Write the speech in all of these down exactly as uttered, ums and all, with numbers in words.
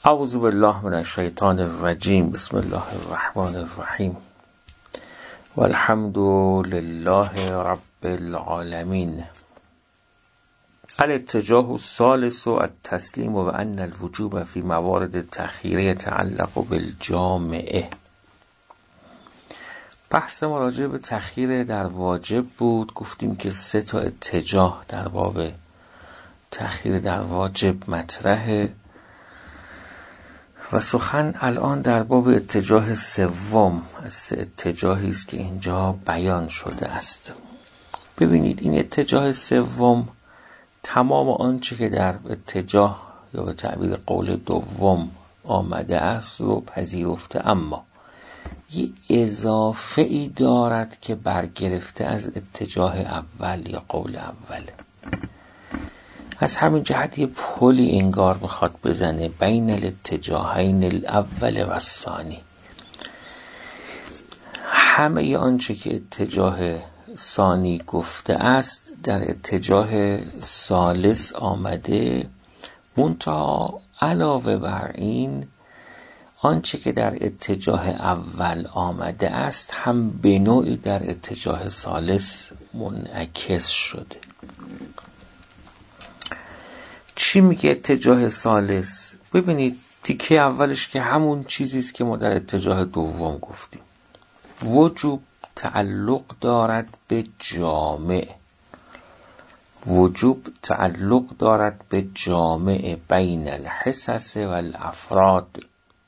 اعوذ بالله من الشیطان الرجیم. بسم الله الرحمن الرحیم. والحمد لله رب العالمین. الاتجاه الثالث التسلیم و ان الوجوب فی موارد تخییره یتعلق بالجامعه. بحث ما راجع به تخییر در واجب بود. گفتیم که سه تا اتجاه در باب تخییر در واجب مطرحه و سخن الان در باب اتجاه سوم از سه اتجاهی است که اینجا بیان شده است. ببینید این اتجاه سوم تمام آنچه که در اتجاه یا به تعبیر قول دوم آمده است رو پذیرفته، اما یه اضافه ای دارد که برگرفته از اتجاه اول یا قول اوله. از همین جهت یه پلی انگار میخواد بزنه بین الاتجاهین الاول و الثانی. همه آنچه که اتجاه ثانی گفته است در اتجاه ثالث آمده، منتها علاوه بر این آنچه که در اتجاه اول آمده است هم به نوعی در اتجاه ثالث منعکس شده. چی میگه اتجاه ثالث؟ ببینید تیکه اولش که همون چیزیست که ما در اتجاه دوم گفتیم. وجوب تعلق دارد به جامع. وجوب تعلق دارد به جامع بین الحصص و الافراد.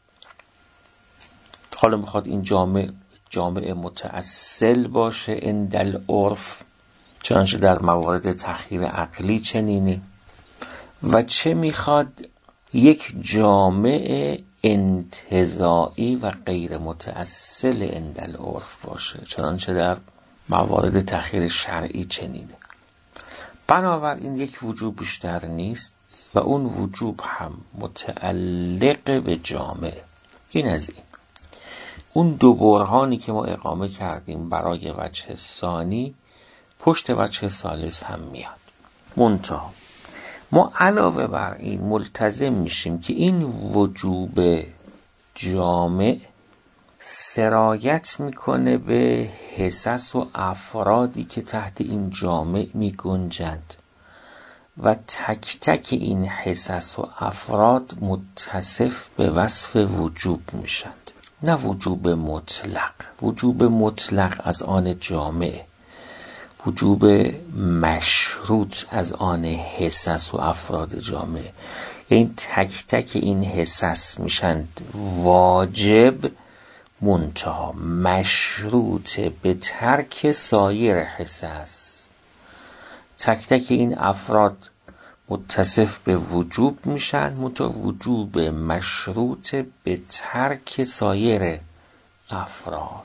حالا میخواد این جامع جامع متأصل باشه عند العرف، چنانچه در موارد تخییر عقلی چنینه، و چه میخواد یک جامع انتزاعی و غیر متأصل عند العرف باشه، چنانچه در موارد تخییر شرعی چنینه. بنابراین یک وجوب بیشتر نیست و اون وجوب هم متعلق به جامع. این از این. اون دو برهانی که ما اقامه کردیم برای وجه ثانی پشت وجه ثالث هم میاد. منتها ما علاوه بر این ملتزم میشیم که این وجوب جامع سرایت میکنه به حصص و افرادی که تحت این جامع میگنجند و تک تک این حصص و افراد متصف به وصف وجوب میشند. نه وجوب مطلق. وجوب مطلق از آن جامع، وجوب مشروط از آن حصص و افراد جامع. این تک تک این حصص میشن واجب، منتها مشروط به ترک سایر حصص. تک تک این افراد متصف به وجوب میشن، منتها وجوب مشروط به ترک سایر افراد.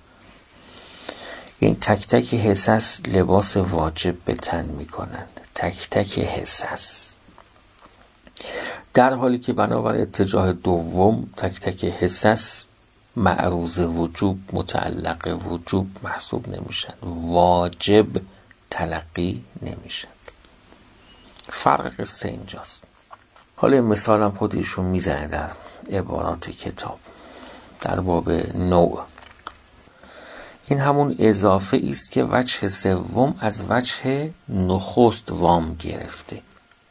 این تک تک حصص لباس واجب به تن می کنند. تک تک حصص. در حالی که بنابر اتجاه دوم تک تک حصص معروض وجوب، متعلق وجوب محسوب نمیشن، واجب تلقی نمیشن. فرق قصه اینجاست. حالا این مثال هم خودشون میزنه در عبارات کتاب در باب نوع. این همون اضافه است که وجه سوم از وجه نخست وام گرفته.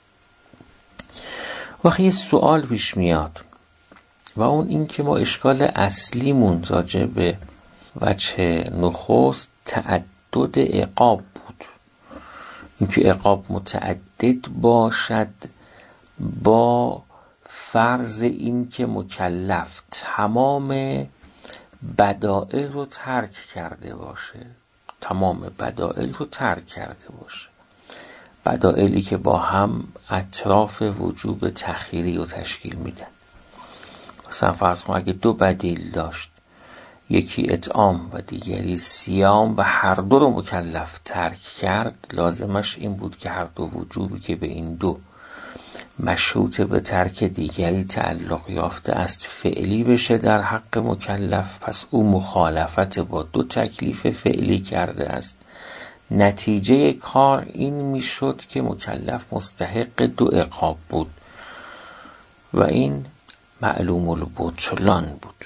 وقتی یه سوال پیش میاد و اون این که ما اشکال اصلیمون راجع به وجه نخست تعدد عقاب بود. این که عقاب متعدد باشد با فرض این که مکلف تمام بدائل رو ترک کرده باشه. تمام بدائل رو ترک کرده باشه. بدائلی که با هم اطراف وجوب تخییری رو تشکیل میدن. مثلا فرض کن اگه دو بدیل داشت، یکی اطعام و دیگری صیام، و هر دو رو مکلف ترک کرد، لازمش این بود که هر دو وجوبی که به این دو مشروط به ترک دیگری تعلق یافته است فعلی بشه در حق مکلف. پس او مخالفت با دو تکلیف فعلی کرده است. نتیجه کار این میشد که مکلف مستحق دو عقاب بود و این معلوم البطلان بود.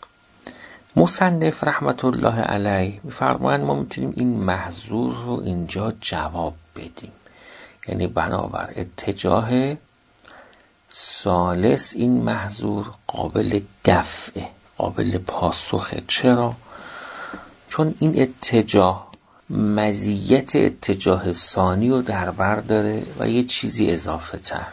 مصنف رحمت الله علیه می‌فرمایند ما میتونیم این محظور رو اینجا جواب بدیم، یعنی بنابر اتجاه ثالث این محظور قابل دفعه، قابل پاسخه. چرا؟ چون این اتجاه مزیت اتجاه ثانی رو در بر داره و یه چیزی اضافه تر.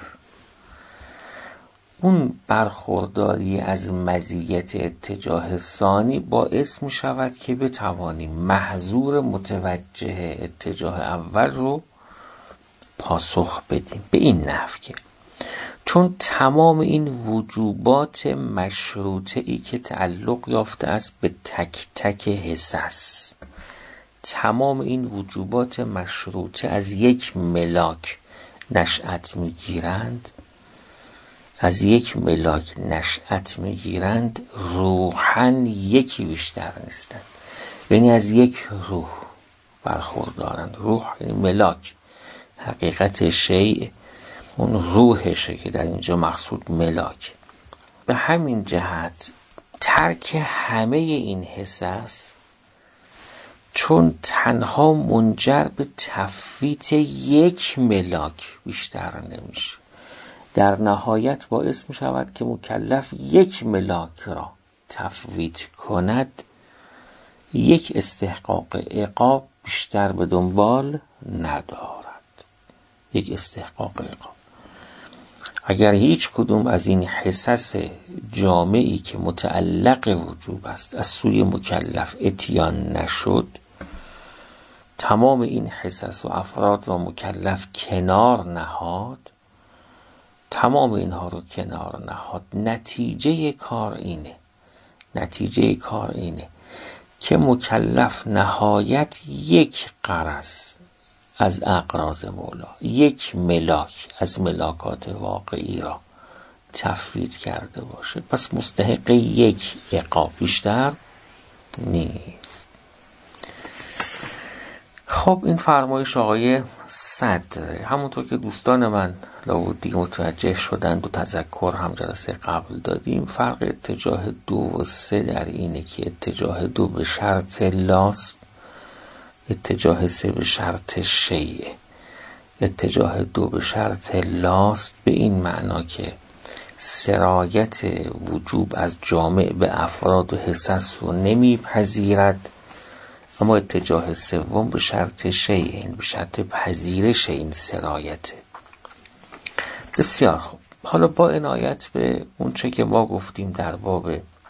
اون برخورداری از مزیت اتجاه ثانی باعث می شود که بتوانیم محظور متوجه اتجاه اول رو پاسخ بدیم به این نحو که چون تمام این وجوبات مشروطه ای که تعلق یافته است به تک تک حصص، تمام این وجوبات مشروطه از یک ملاک نشأت میگیرند، از یک ملاک نشأت میگیرند روحاً یکی بیشتر نیستند، یعنی از یک روح برخوردارند. روح یعنی ملاک، حقیقت شیء اون روحشه که در اینجا مقصود ملاک. به همین جهت ترک همه این حصص چون تنها منجر به تفویت یک ملاک بیشتر نمیشه، در نهایت باعث می شود که مکلف یک ملاک را تفویت کند، یک استحقاق عقاب بیشتر به دنبال ندارد. یک استحقاق عقاب اگر هیچ کدوم از این حصص جامعی که متعلق وجوب است از سوی مکلف اتیان نشد، تمام این حصص و افراد را مکلف کنار نهاد، تمام اینها رو کنار نهاد، نتیجه کار اینه نتیجه کار اینه که مکلف نهایت یک غرض از اغراض مولا، یک ملاک از ملاکات واقعی را تفویت کرده باشه، پس مستحق یک عقاب بیشتر نیست. خب این فرمایش آقای صدره، همونطور که دوستان من لابد متوجه شدند و تذکر هم جلسه قبل دادیم، فرق اتجاه دو و سه در اینه که اتجاه دو به شرط لاست، اتجاه سه به شرط شیء. اتجاه دو به شرط لاست به این معنا که سرایت وجوب از جامع به افراد و حصص رو نمیپذیرد، اما اتجاه سوم به شرط شیء، این به شرط پذیرش این سرایت. بسیار خوب، حالا با عنایت به اون چه که ما گفتیم در باب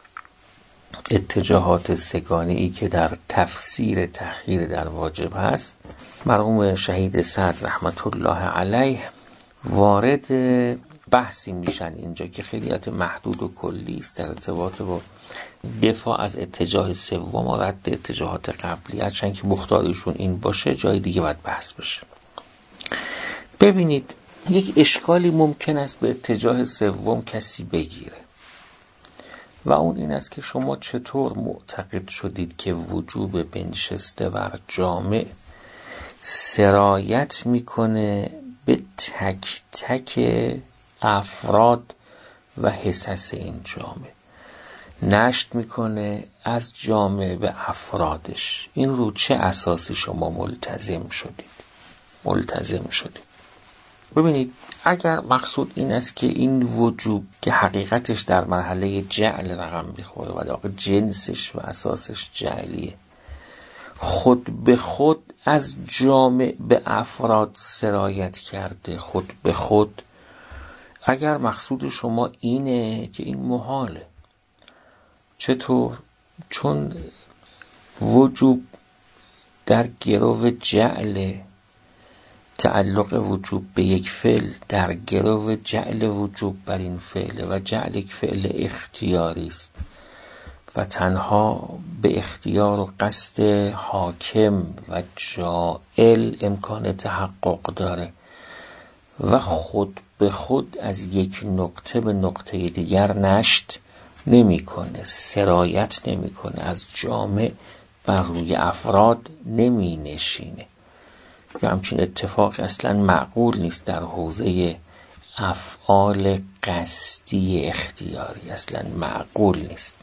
اتجاهات سگانه ای که در تفسیر تأخیر در واجب هست، مرحوم شهید سعد رحمت الله علیه وارد بحثی میشن اینجا که خیلیات محدود و کلی است در ارتباط با دفاع از اتجاه سوم و رد اتجاهات قبلی، هرچند که مختارشون این باشه جای دیگه باید بحث بشه. ببینید یک اشکالی ممکن است به اتجاه سوم کسی بگیره و اون این است که شما چطور معتقد شدید که وجوب بنشسته بر جامع سرایت میکنه به تک تک افراد و حصص این جامعه، نشت میکنه از جامعه به افرادش. این رو چه اساسی شما ملتزم شدید ملتزم شدید ببینید اگر مقصود این است که این وجوب که حقیقتش در مرحله جعل رقم میخوره و در جنسش و اساسش جعلیه، خود به خود از جامع به افراد سرایت کرده، خود به خود، اگر مقصود شما اینه که این محاله. چطور؟ چون وجوب در گرو جعل، تعلق وجوب به یک فعل در گرو جعل وجوب بر این فعل و جعل یک فعل اختیاری است و تنها به اختیار و قصد حاکم و جائل امکان تحقق داره و خود به خود از یک نقطه به نقطه دیگر نشت نمی کنه، سرایت نمی کنه، از جامع بر روی افراد نمی نشینه. یا همچین اتفاق اصلا معقول نیست در حوزه افعال قصدی اختیاری، اصلا معقول نیست.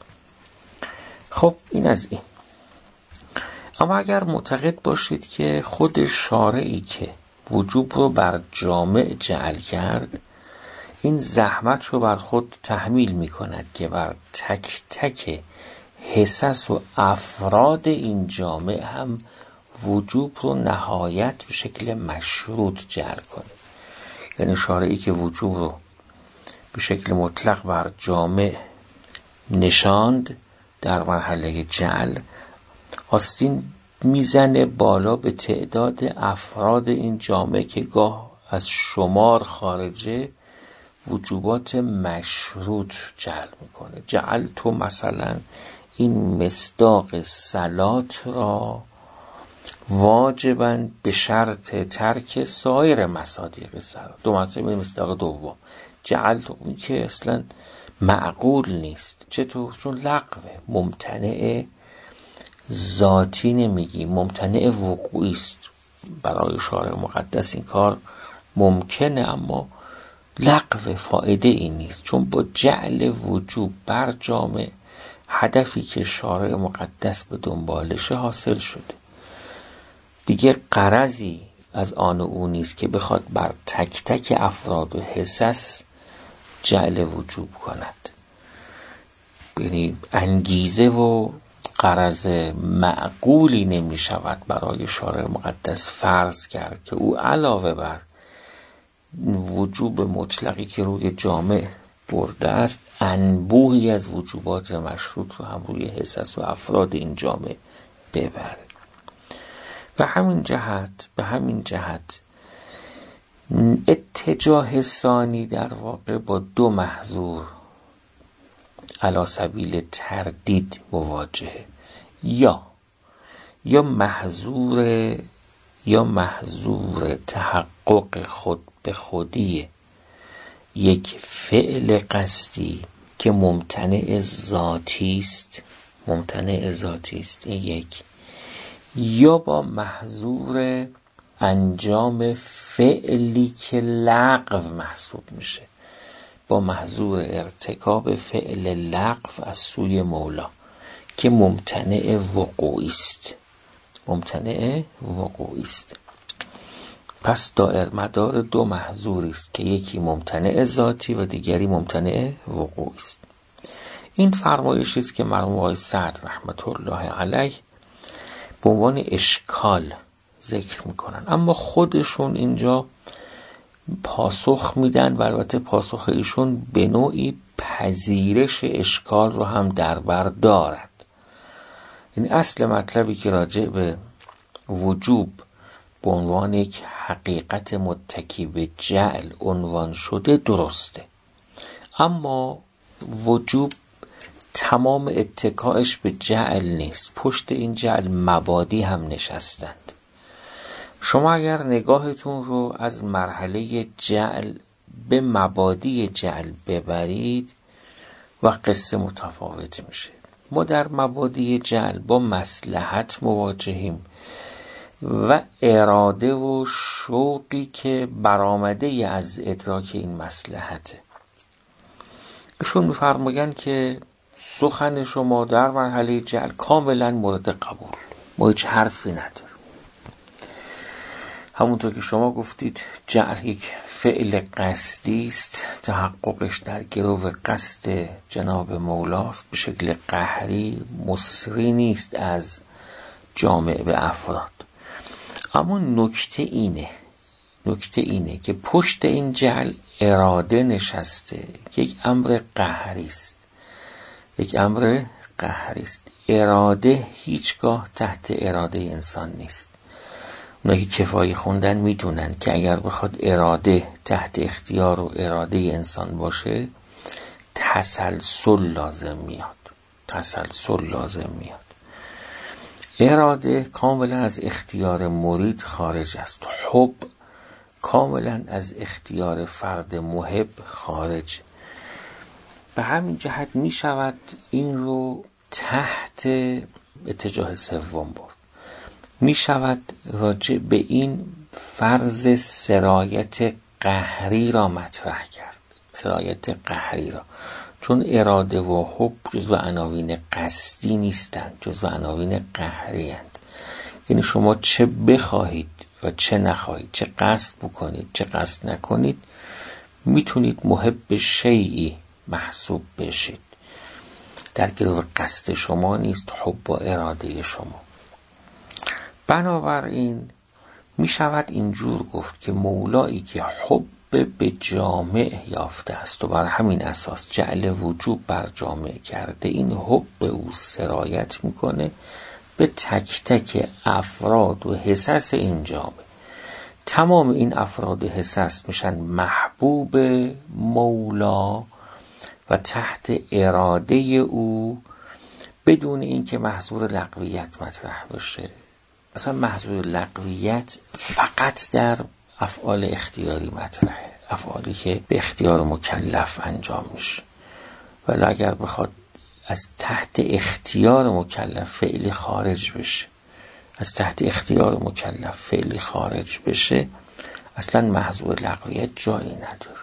خب این از این. اما اگر معتقد باشید که خود شارعی که وجوب رو بر جامع جعل کرد، این زحمت رو بر خود تحمیل می کند که بر تک تک حصص و افراد این جامع هم وجوب رو نهایت به شکل مشروط جعل کنه. یعنی شارعی که وجوب رو به شکل مطلق بر جامع نشاند در مرحله جعل، آستین میزنه بالا به تعداد افراد این جامعه که گاه از شمار خارجه، وجوبات مشروط جعل میکنه. جعل تو مثلا این مصداق صلات را واجباً به شرط ترک سایر مصادیق صلات. دو مرتبه مصداق دوم جعل تو، این که اصلا معقول نیست. چطور؟ چون لغوه، ممتنع ذاتی نمیگی، ممتنع وقوعی است. برای شارع مقدس این کار ممکنه اما لغو، فایده ای نیست، چون با جعل وجوب بر جامع هدفی که شارع مقدس به دنبالشه حاصل شده. دیگه غرضی از آن و او نیست که بخواد بر تک تک افراد و حصص جعل وجوب کند. یعنی انگیزه و غرض معقولی نمی شود برای شارع مقدس فرض کرد که او علاوه بر وجوب مطلقی که روی جامع برده است، انبوهی از وجوبات مشروط رو هم روی حصص و افراد این جامع ببره. به همین جهت به همین جهت اتجاه ثانی در واقع با دو محظور علی سبیل تردید مواجهه. یا یا محظور یا محظور تحقق خود به خودی یک فعل قصدی که ممتنع ذاتی است، ممتنع ذاتی است، این یک. یا با محظور انجام فعلی که لغو محسوب میشه، با محظور ارتکاب فعل لغو از سوی مولا که ممتنع وقوعی است، ممتنع وقوعی است. پس دائر مدار دو محظوری است که یکی ممتنع ذاتی و دیگری ممتنع وقوعی است. این فرمایشی است که مرحوم آقای سعد رحمت الله علیه به عنوان اشکال ذکر میکنن، اما خودشون اینجا پاسخ میدن و البته پاسخ ایشون به نوعی پذیرش اشکال رو هم در بر دارد. این اصل مطلبی که راجع به وجوب به عنوان یک حقیقت متکی به جعل عنوان شده درسته، اما وجوب تمام اتکایش به جعل نیست، پشت این جعل مبادی هم نشستند. شما اگر نگاهتون رو از مرحله جعل به مبادی جعل ببرید و قصه متفاوت میشه. ما در مبادی جعل با مصلحت مواجهیم و اراده و شوقی که برآمده از ادراک این مصلحته. ایشون می‌فرمایند که سخن شما در مرحله جعل کاملا مورد قبول، ما هیچ حرفی نداریم. همونطور که شما گفتید جعل یک فعل قصدی است، تحققش در گرو قصد جناب مولاست، به شکل قهری مصری نیست از جامع به افراد. اما نکته اینه نکته اینه که پشت این جعل اراده نشسته، یک امر قهری است، یک امر قهری است. اراده هیچگاه تحت اراده انسان نیست. اونایی که کفایه خوندن میدونن که اگر بخواد اراده تحت اختیار و اراده انسان باشه، تسلسل لازم میاد تسلسل لازم میاد. اراده کاملا از اختیار مرید خارج است، حب کاملا از اختیار فرد محب خارج. به همین جهت می شود این رو تحت اتجاه سوم برد. می شود راجع به این فرض سرایت قهری را مطرح کرد، سرایت قهری را، چون اراده و حب جزو عناوین قصدی نیستند، جزو عناوین قهری هستند. یعنی شما چه بخواهید و چه نخواهید، چه قصد بکنید چه قصد نکنید، میتونید محب شیئی محسوب بشید. در گرو قصد شما نیست حب و اراده شما. بنابراین می شود اینجور گفت که مولایی که حب به جامع یافته است و بر همین اساس جعل وجوب بر جامع کرده، این حب به او سرایت میکنه به تک تک افراد و حسس این جامع. تمام این افراد و حسس میشن محبوب مولا و تحت اراده او، بدون اینکه محظور لغویت مطرح بشه. مثلا محظور لغویت فقط در افعال اختیاری مطرحه، افعالی که به اختیار مکلف انجام میشه. ولی اگر بخواد از تحت اختیار مکلف فعلی خارج بشه، از تحت اختیار مکلف فعلی خارج بشه، اصلا محظور لغویت جایی نداره.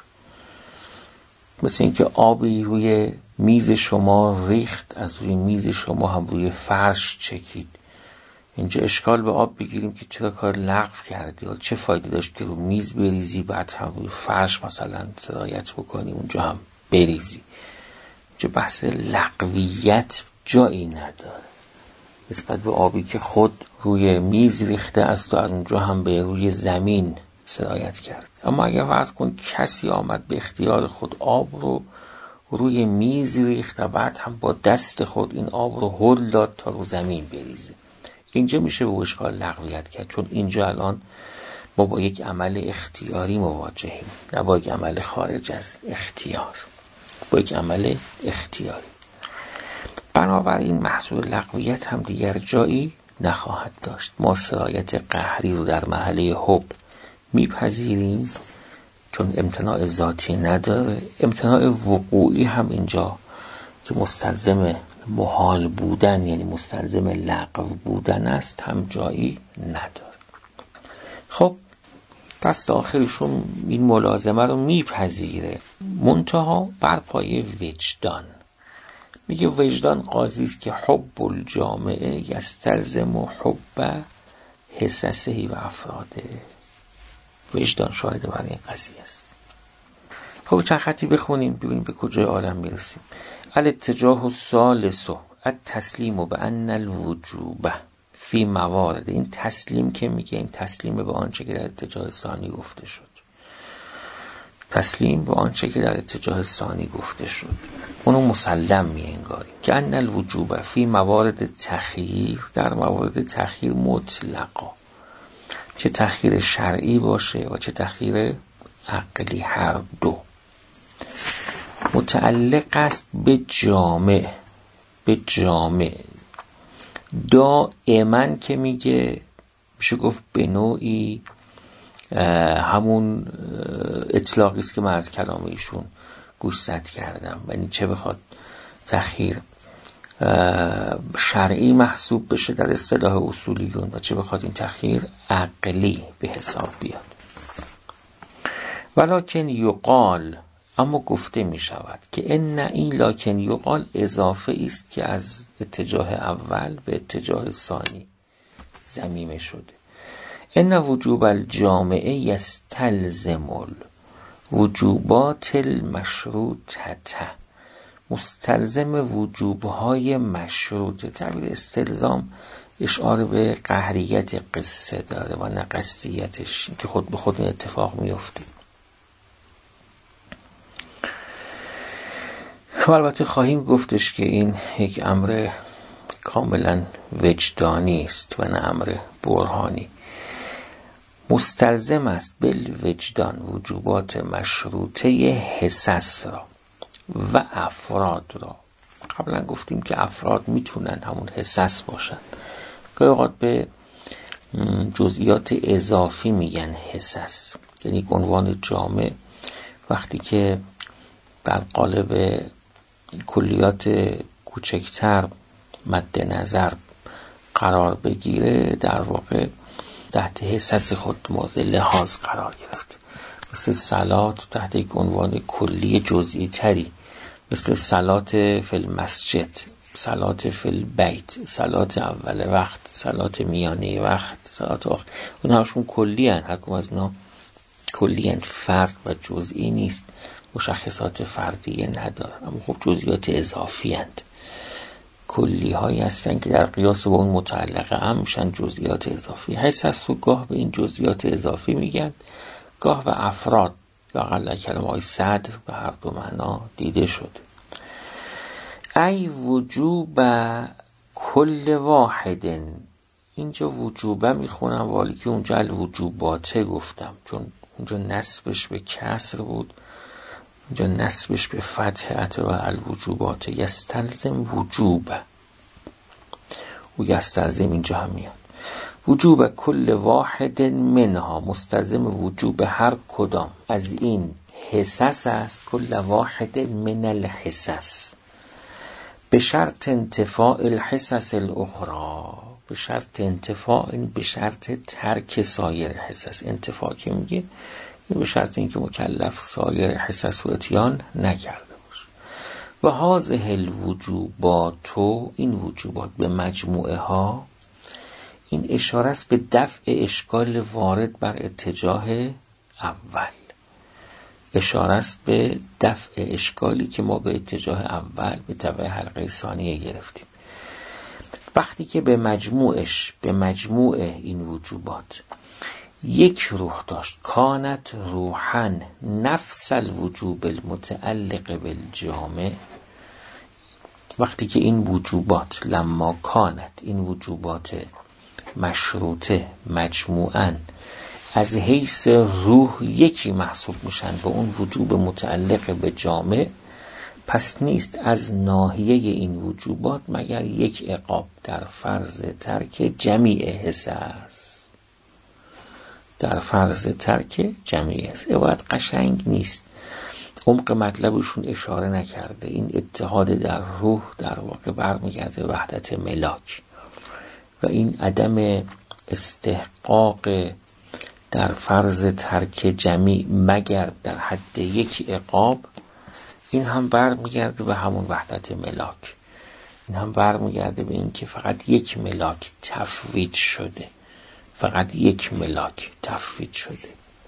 مثل اینکه آبی روی میز شما ریخت، از روی میز شما هم روی فرش چکید. اینجا اشکال به آب بگیریم که چرا کار لغو کردی، یا چه فایده داشت که رو میز بریزی بعد هم روی فرش مثلا سرایت بکنی اونجا هم بریزی. اینجا بحث لغویت جایی نداره نسبت به آبی که خود روی میز ریخته است و از اونجا هم به روی زمین سرایت کرد. اما اگر فرض کن کسی آمد به اختیار خود آب رو روی میز ریخت و بعد هم با دست خود این آب رو هل داد تا رو زمین بریزه، اینجا میشه به اشکال لغویت کرد، چون اینجا الان ما با یک عمل اختیاری مواجهیم، نه با یک عمل خارج از اختیار، با یک عمل اختیاری. بنابراین محصول لغویت هم دیگر جایی نخواهد داشت. ما سرایت قهری رو در محله حب میپذیریم چون امتناع ذاتی نداره. امتناع وقوعی هم اینجا که مستلزم محال بودن، یعنی مستلزم لغو بودن است، هم جایی نداره. خب دست آخرشون این ملازمه رو میپذیره، منتها بر پایه وجدان. میگه وجدان قاضی است که حب الجامعه یستلزم و حب حسسه و افراده. وجدان شاهد بر این قضیه است. خب چند خطی بخونیم ببینیم به کجای عالم میرسیم. الاتجاه الثالث التسلیم به ان الوجوب فی موارد. این تسلیم که میگه، این تسلیم به آنچه که در اتجاه ثانی گفته شد. تسلیم به آنچه که در اتجاه ثانی گفته شد اونو مسلم می انگاریم که ان الوجوب فی موارد تخییر، در موارد تخییر مطلقا، چه تخییر شرعی باشه و چه تخییر عقلی، هر دو متعلق است به جامع. به جامع دائما که میگه میشه گفت به نوعی همون اطلاقی است که من از کلام ایشون گوشزد کردم، یعنی چه بخواد تخییر شرعی محسوب بشه در اصطلاح اصولیون و چه بخواد این تخییر عقلی به حساب بیاد. ولکن یقال، اما گفته می شود که ان این لکن یقال اضافه است که از اتجاه اول به اتجاه ثانی ضمیمه شده. ان وجوب الجامعه یستلزم وجوبات المشروطه، مستلزم وجوبهای مشروطه. تعبیر استلزام اشاره به قهریت قصه داره و نه قصدیتش که خود به خود این اتفاق میفته. البته خواهیم گفتش که این یک امر کاملا وجدانی است و نه امر برهانی. مستلزم است بالوجدان وجوبات مشروطه حسس را و افراد را. قبلا گفتیم که افراد میتونن همون حسس باشن، گاهی اوقات به جزئیات اضافی میگن حسس، یعنی عنوان جامع وقتی که در قالب کلیات کوچکتر مد نظر قرار بگیره در واقع تحت حسس خود مورد لحاظ قرار گرفت. مثل صلات تحت یک عنوان کلی جزئی تری، مثل صلات فی المسجد، صلات فی البیت، صلات اول وقت، صلات میانه وقت، صلات آخر. اون همشون کلی هن، هر کدوم از اینا کلی هن، فرد و جزئی نیست، مشخصات فردیه نداره، اما خب جزئیات اضافی هند. کلی هایی هستن که در قیاس با اون متعلقه هم میشن جزئیات اضافی. حسس و گاه به این جزئیات اضافی میگن، گاه به افراد، یا اقل کلمه های صدر به هر دو معنا دیده شده. ای وجوب کل واحد، اینجا وجوبه میخونم ولی که اونجا الوجوباته گفتم، چون اونجا نسبش به کسر بود، اینجا نسبش به فتحت و الوجوباته. یستلزم وجوب، و یستلزم اینجا هم میاد. وجوب کل واحد منها، مستلزم وجوب هر کدام از این حصص است. کل واحد من الحصص، به شرط انتفاع الحصص الاخرى، به شرط انتفاع، به شرط ترک سایر حصص. انتفاع که میگه به شرط اینکه مکلف سایر حصص رو اتیان نکرده باشه. و هذه الوجوبات، این وجوبات به مجموعه ها، این اشاره است به دفع اشکال وارد بر اتجاه اول، اشاره است به دفع اشکالی که ما به اتجاه اول به تبع حلقه ثانیه گرفتیم. وقتی که به مجموعش، به مجموع این وجوبات یک روح داشت، کانت روحاً نفس الوجوب المتعلق بالجامع، وقتی که این وجوبات لما کانت، این وجوبات مشروطه مجموعاً از حیث روح یکی محسوب میشن با اون وجوب متعلق به جامع، پس نیست از ناحیه این وجوبات مگر یک عقاب در فرض ترک جمیع حصص، در فرض ترک جمیع حصص. عبارت قشنگ نیست، عمق مطلبشون اشاره نکرده. این اتحاد در روح در واقع برمیگرده وحدت ملاک، و این عدم استحقاق در فرض ترک جمیع مگر در حد یک عقاب، این هم برمیگرده به همون وحدت ملاک، این هم برمیگرده به این که فقط یک ملاک تفویض شده، فقط یک ملاک تفویض شده.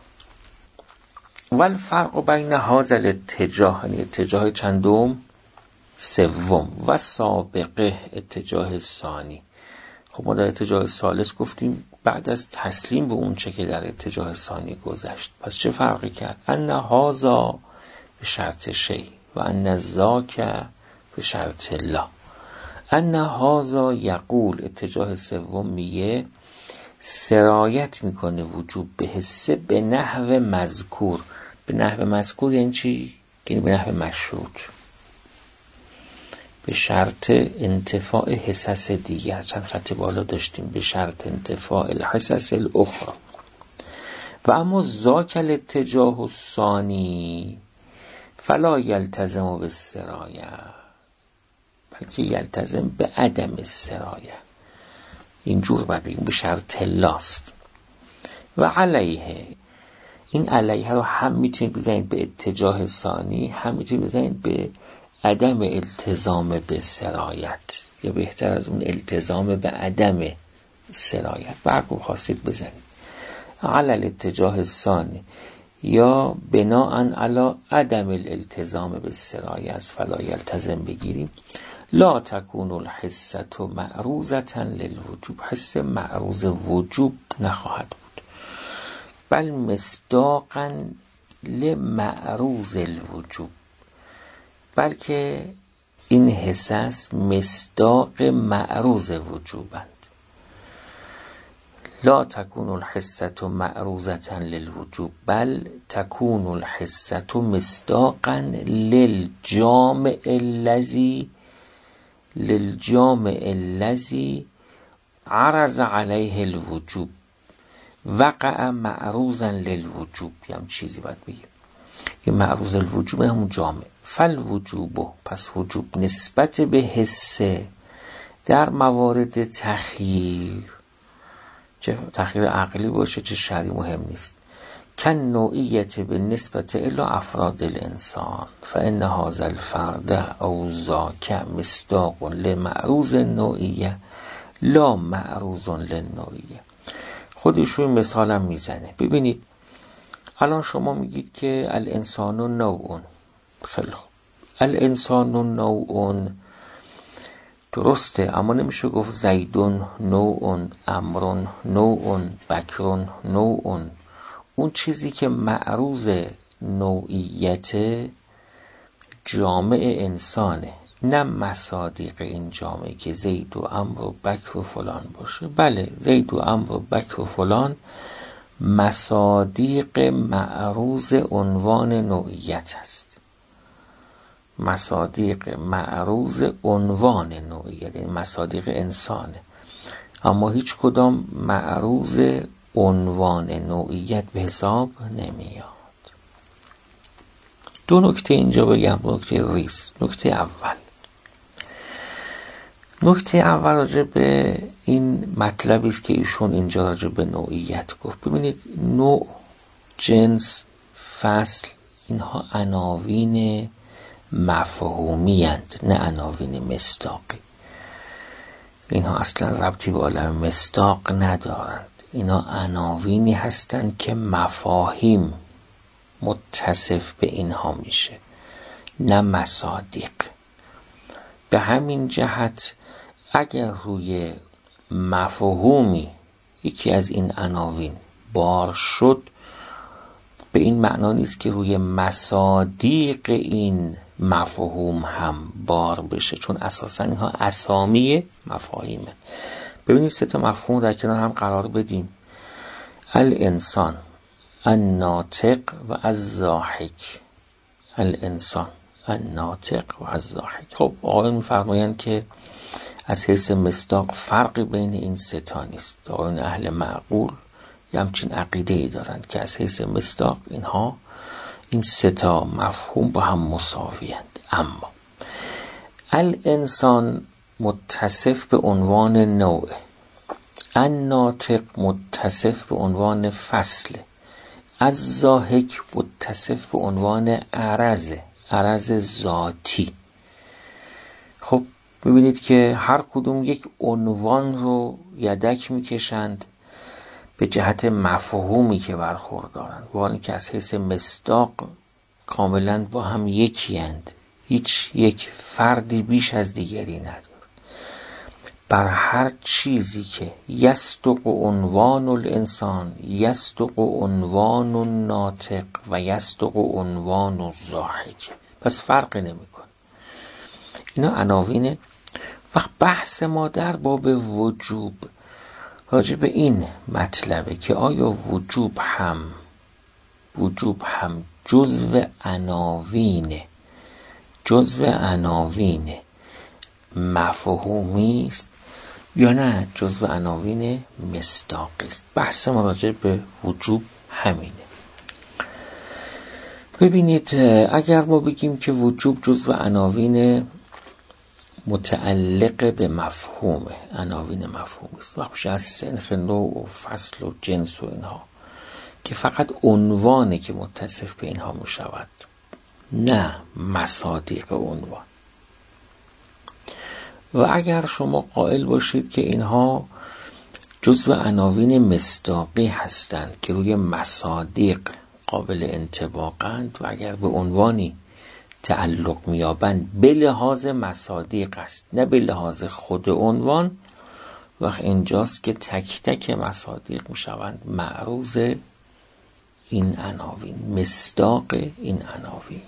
ول فرق بین هذا الاتجاه، یعنی اتجاه چندم؟ سوم. و سابقه، اتجاه ثانی. خب ما در اتجاه ثالث گفتیم بعد از تسلیم به اون چه که در اتجاه ثانی گذشت، پس چه فرقی کرد؟ ان هذا به شرط شی و ان ذاک به شرط لا. ان هذا یقول، اتجاه سوم میگه سرایت میکنه وجوب به حصه به نحو مذکور. به نحو مذکور یعنی چی؟ یعنی به نحو مشروط، به شرط انتفاع حصص دیگر. چند خط بالا داشتیم به شرط انتفاع الحصص الاخرى. و اما ذاک الاتجاه الثانی فلا یلتزم بالسرایه، بلکه یلتزم به عدم السرایه. اینجور بقیم به شرط لاست. و علیه، این علیه رو هم میتونید بزنید به اتجاه ثانی، هم میتونید بزنید به عدم التزام به سرایت، یا بهتر از اون التزام به عدم سرایت. برگو خواستید بزنید علی الاتجاه ثانی یا بناءً علی عدم الالتزام به سرایت فلا یلتزم بگیریم. لا تکون الحصة معروضة للوجوب، حصه معروض وجوب نخواهد بود، بل مصداقاً لمعروض الوجوب، بلکه این حصص مصداق معروض وجوبند. لا تکون الحصة معروضة للوجوب بل تکون الحصة مصداقا للجامع الذي للجامع الذي عرض عليه الوجوب وقع معروضا للوجوب. هم چیزی باید بگیم، این معروض الوجوب همون جامع. فالوجوب، پس وجوب نسبت به حصه در موارد تخییر، چه تخییر عقلی باشه چه شرعی مهم نیست، کن نوعیت به نسبت الا افراد الانسان فان هذا الفرد او ذاک مصداق لمعروض النوعیه لا معروض للنوعیه. خودشون مثالم میزنه. ببینید الان شما میگید که الانسان نوعون. خیلی خوب، الانسان نوعون درسته، اما نمیشه گفت زیدون نوعون، امرون نوعون، بکرون نوعون. اون چیزی که معروض نوعیت جامع انسانه، نه مصادیق این جامعه که زید و امر و بکر و فلان باشه. بله، زید و امر و بکر و فلان مصادیق معروض عنوان نوعیت است. مصادیق معروض عنوان نوعیت، این مصادیق انسانه، اما هیچ کدام معروض عنوان نوعیت به حساب نمیاد. دو نکته اینجا بگم، نکته ریز. نکته اول نکته اول راجع به این مطلبی است که ایشون اینجا راجع به نوعیت گفت. ببینید نوع، جنس، فصل، اینها عناوین مفهومی اند، نه عناوین مصداقی. اینها اصلا ربطی به عالم مصداق ندارند. اینا عناوینی هستند که مفاهیم متصف به اینها میشه، نه مصادیق. به همین جهت اگر روی مفهومی یکی از این عناوین بار شد، به این معنا نیست که روی مصادیق این مفهوم هم بار بشه، چون اساسا اینها اسامی مفاهیمه. ببینید سه تا مفهوم در کنار هم قرار بدیم: الانسان، الناطق و الضاحک. الانسان، الناطق و الضاحک. خب آقایون می‌فرمایند که از حیث مصداق فرقی بین این سه تا نیست. آقایون اهل معقول یه همچین عقیده‌ای دارند که از حیث مصداق اینها، این سه تا مفهوم با هم مساوی‌اند. اما الانسان متصف به عنوان نوع، الناطق متصف به عنوان فصل، الضاحک متصف به عنوان عرض، عرض ذاتی. خب ببینید که هر کدوم یک عنوان رو یدک میکشند به جهت مفهومی که برخوردارند، با اینکه از حیث مصداق کاملا با هم یکی اند. هیچ یک فردی بیش از دیگری نداره. بر هر چیزی که یصدق عنوان الانسان، یصدق عنوان الناطق و یصدق عنوان الضاحک، پس فرقی نمیکنه. اینا عناوین. وقت بحث ما در باب وجوب راجع به این مطلبه که آیا وجوب هم وجوب هم جزو عناوین جزو عناوین مفهومی است یا نه جزو عناوین مصداقی است. بحث ما راجع به وجوب همینه. ببینید اگر ما بگیم که وجوب جزو عناوین متعلق به مفهومه، عناوین مفهومی است، وقتی از سنخ نوع و فصل و جنس و اینها که فقط عنوانه که متصف به اینها می شود، نه مصادیق عنوان. و اگر شما قائل باشید که اینها جزو عناوین مصداقی هستند که روی مصادیق قابل انطباقند و اگر به عنوانی تعلق میابند به لحاظ مصادیق است، نه به لحاظ خود عنوان، وقت اینجاست که تک تک مصادیق میشوند معروض این عناوین، مصداق این عناوین.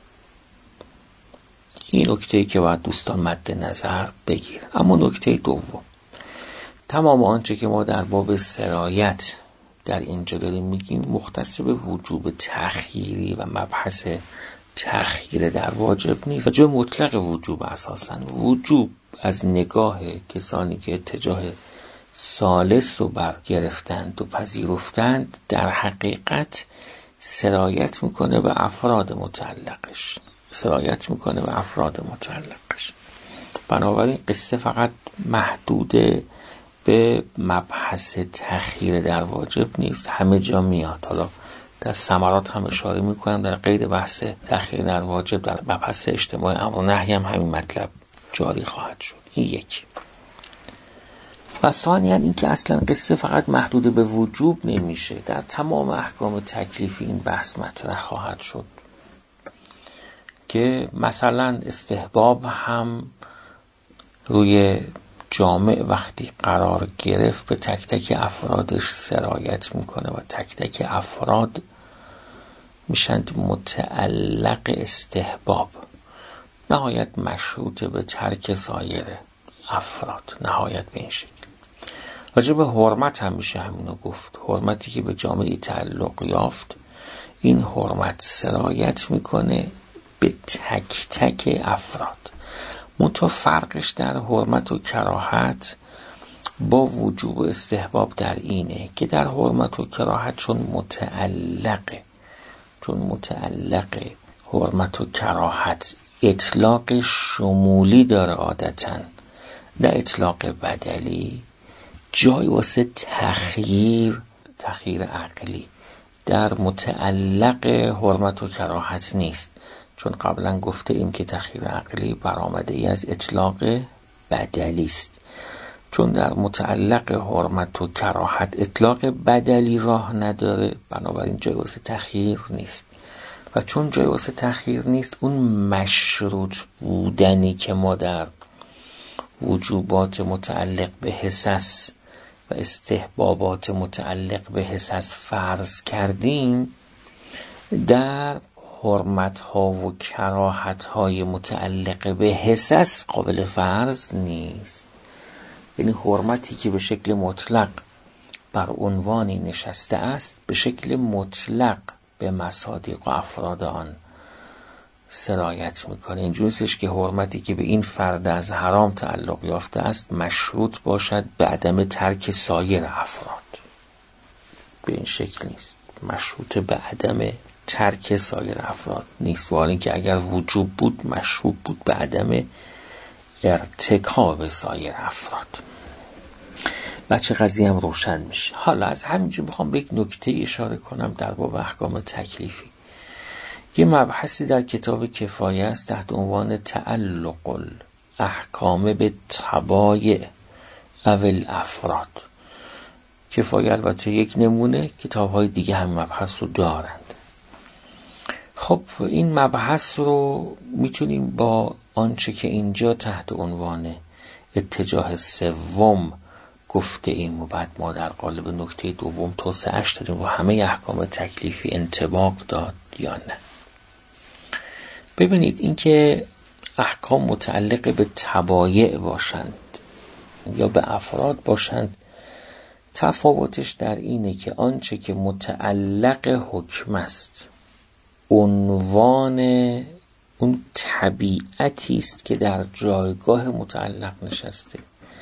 این نکته‌ای که باید دوستان مد نظر بگیرن. اما نکته دوم، تمام آنچه که ما در باب سرایت در اینجا داریم میگیم مختص به وجوب تأخیری و مبحث تأخیر در واجب نیست. وجوب مطلق وجوب اساساً وجوب از نگاه کسانی که اتجاه ثالث رو برگرفتند و پذیرفتند در حقیقت سرایت میکنه به افراد متعلقش سرایت میکنه به افراد متعلقش. بنابراین قصه فقط محدود به مبحث تأخیر در واجب نیست، همه جا میاد. حالا در ثمرات هم اشاره میکنم، در قید بحث تأخیر در واجب در مبحث اجتماع امر و نهی هم همین مطلب جاری خواهد شد. این یک. و ثانیاً این که اصلا قصه فقط محدود به وجوب نمیشه، در تمام احکام تکلیفی این بحث مطرح خواهد شد که مثلا استحباب هم روی جامع وقتی قرار گرفت به تک تک افرادش سرایت میکنه و تک تک افراد میشند متعلق استحباب، نهایت مشروط به ترک سایر افراد، نهایت به این شکل. راجع به حرمت هم میشه همینو گفت، حرمتی که به جامعه تعلق یافت این حرمت سرایت میکنه به تک تک افراد. منتها فرقش در حرمت و کراهت با وجوب و استحباب در اینه که در حرمت و کراهت چون متعلقه چون متعلقه حرمت و کراهت اطلاق شمولی داره عادتاً، نه اطلاق بدلی، جای واسه تخییر تخییر عقلی در متعلق حرمت و کراهت نیست، چون قبلا گفته ایم که تخییر عقلی برآمده ای از اطلاق بدلی است. چون در متعلق حرمت و کراهت اطلاق بدلی راه نداره، بنابراین جای واسه تخییر نیست. و چون جای واسه تخییر نیست، اون مشروط بودنی که ما در وجوبات متعلق به حسس و استحبابات متعلق به حسس فرض کردیم، در حرمت ها و کراهت های متعلق به حسس قابل فرض نیست. یعنی حرمتی که به شکل مطلق بر عنوانی نشسته است، به شکل مطلق به مصادیق و افراد آن سرایت میکنه. اینجوریستش که حرمتی که به این فرد از حرام تعلق یافته است مشروط باشد به عدم ترک سایر افراد. به این شکل نیست، مشروط به عدم ترک سایر افراد نیست، ولی اینکه اگر وجوب بود مشروط بود به عدم ارتکاب سایر افراد. بچه قضیه هم روشن میشه. حالا از همینجا میخوام به یک نکته اشاره کنم در باب احکام تکلیفی. یه مبحثی در کتاب کفایه است تحت عنوان تعلق الاحکام به تبایع او الافراد. کفایه البته یک نمونه، کتاب‌های دیگه هم مبحث رو دارند. خب این مبحث رو میتونیم با آنچه که اینجا تحت عنوان اتجاه سوم گفته ایم و بعد ما در قالب نکته دوم توسعه‌اش دادیم و همه احکام تکلیفی انطباق داد یا نه. ببینید اینکه احکام متعلق به تبایع باشند یا به افراد باشند، تفاوتش در اینه که آنچه که متعلق حکم است عنوان اون طبیعتی است که در جایگاه متعلق نشسته،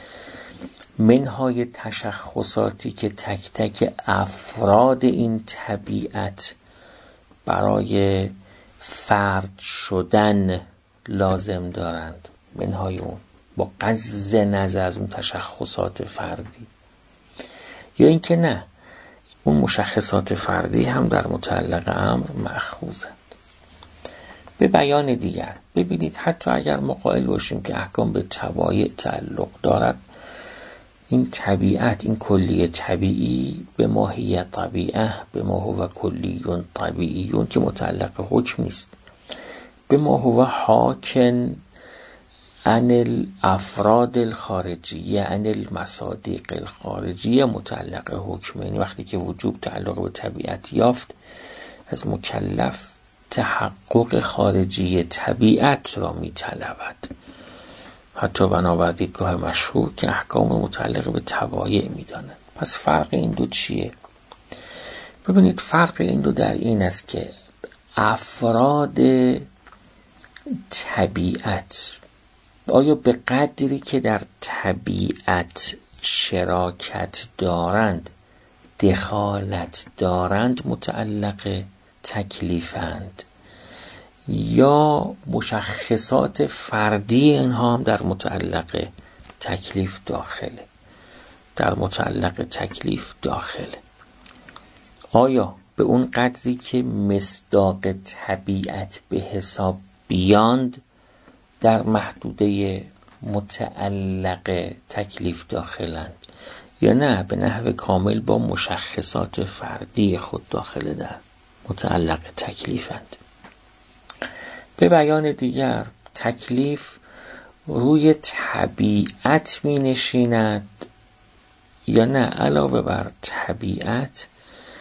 منهای تشخصاتی که تک تک افراد این طبیعت برای فرد شدن لازم دارند، منهای اون با غض نظر از اون تشخصات فردی، یا اینکه نه اون مشخصات فردی هم در متعلق امر مأخوذند. به بیان دیگر ببینید حتی اگر ما قائل باشیم که احکام به تبایع تعلق دارد، این طبیعت، این کلیه طبیعی به ماهیت طبیعه به ما هو کلیون طبیعیون که متعلق حکم نیست، به ما هو حاکن عن الافراد الخارجیه عن المصادیق الخارجیه متعلق حکم. یعنی وقتی که وجوب تعلق به طبیعت یافت، از مکلف تحقق خارجی طبیعت را می طلبد، حتی بنابر دیدگاه مشهور که احکام متعلق به تبایع می دانند. پس فرق این دو چیه؟ ببینید فرق این دو در این است که افراد طبیعت آیا به قدری که در طبیعت شراکت دارند، دخالت دارند، متعلق تکلیفند، یا مشخصات فردی اینها هم در متعلق تکلیف داخله در متعلق تکلیف داخله آیا به اون قدری که مصداق طبیعت به حساب بیاند در محدوده متعلق تکلیف داخلند، یا نه به نحو کامل با مشخصات فردی خود داخل در متعلق تکلیفند. به بیان دیگر، تکلیف روی طبیعت می نشیند یا نه علاوه بر طبیعت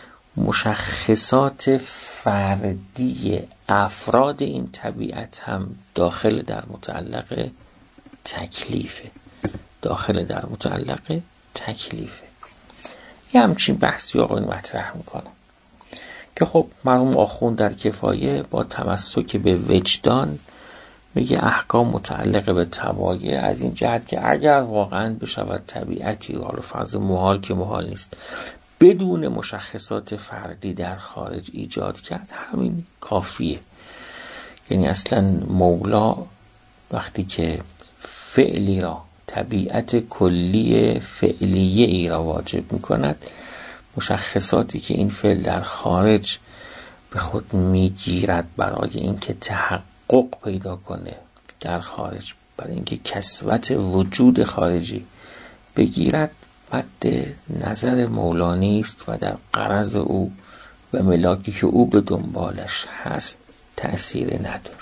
مشخصات فردی افراد این طبیعت هم داخل در متعلق تکلیفه داخل در متعلق تکلیفه یه همچین بحثی آقای مطرح میکنم که خب مرحوم آخوند در کفایه با تمسک به وجدان میگه احکام متعلق به طبایع از این جهت که اگر واقعا بشود طبیعتی، حالا فرض محال که محال نیست، بدون مشخصات فردی در خارج ایجاد کرد، همین کافیه. یعنی اصلا مولا وقتی که فعلی را، طبیعت کلی فعلیه ای را واجب میکند، مشخصاتی که این فعل در خارج به خود میگیرد برای اینکه تحقق پیدا کنه در خارج، برای اینکه کسوت وجود خارجی بگیرد، مد نظر مولانی است و در غرض او و ملاکی که او به دنبالش هست تأثیر نداره.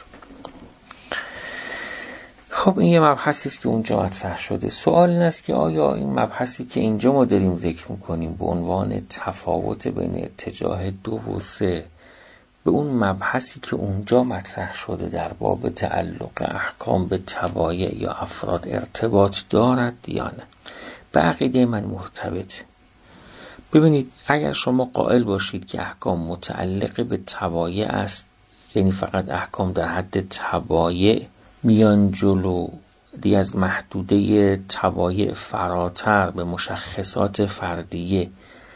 خب این یه مبحثی است که اونجا مطرح شده. سوال این است که آیا این مبحثی که اینجا ما داریم ذکر میکنیم به عنوان تفاوت بین اتجاه دو و سه به اون مبحثی که اونجا مطرح شده در باب تعلق احکام به طبایع یا افراد ارتباط دارد یا نه؟ به عقیده من مرتبط. ببینید، اگر شما قائل باشید که احکام متعلق به طبایع است، یعنی فقط احکام در حد طبایع میان جلو، دیگه از محدوده طبایع فراتر به مشخصات فردیه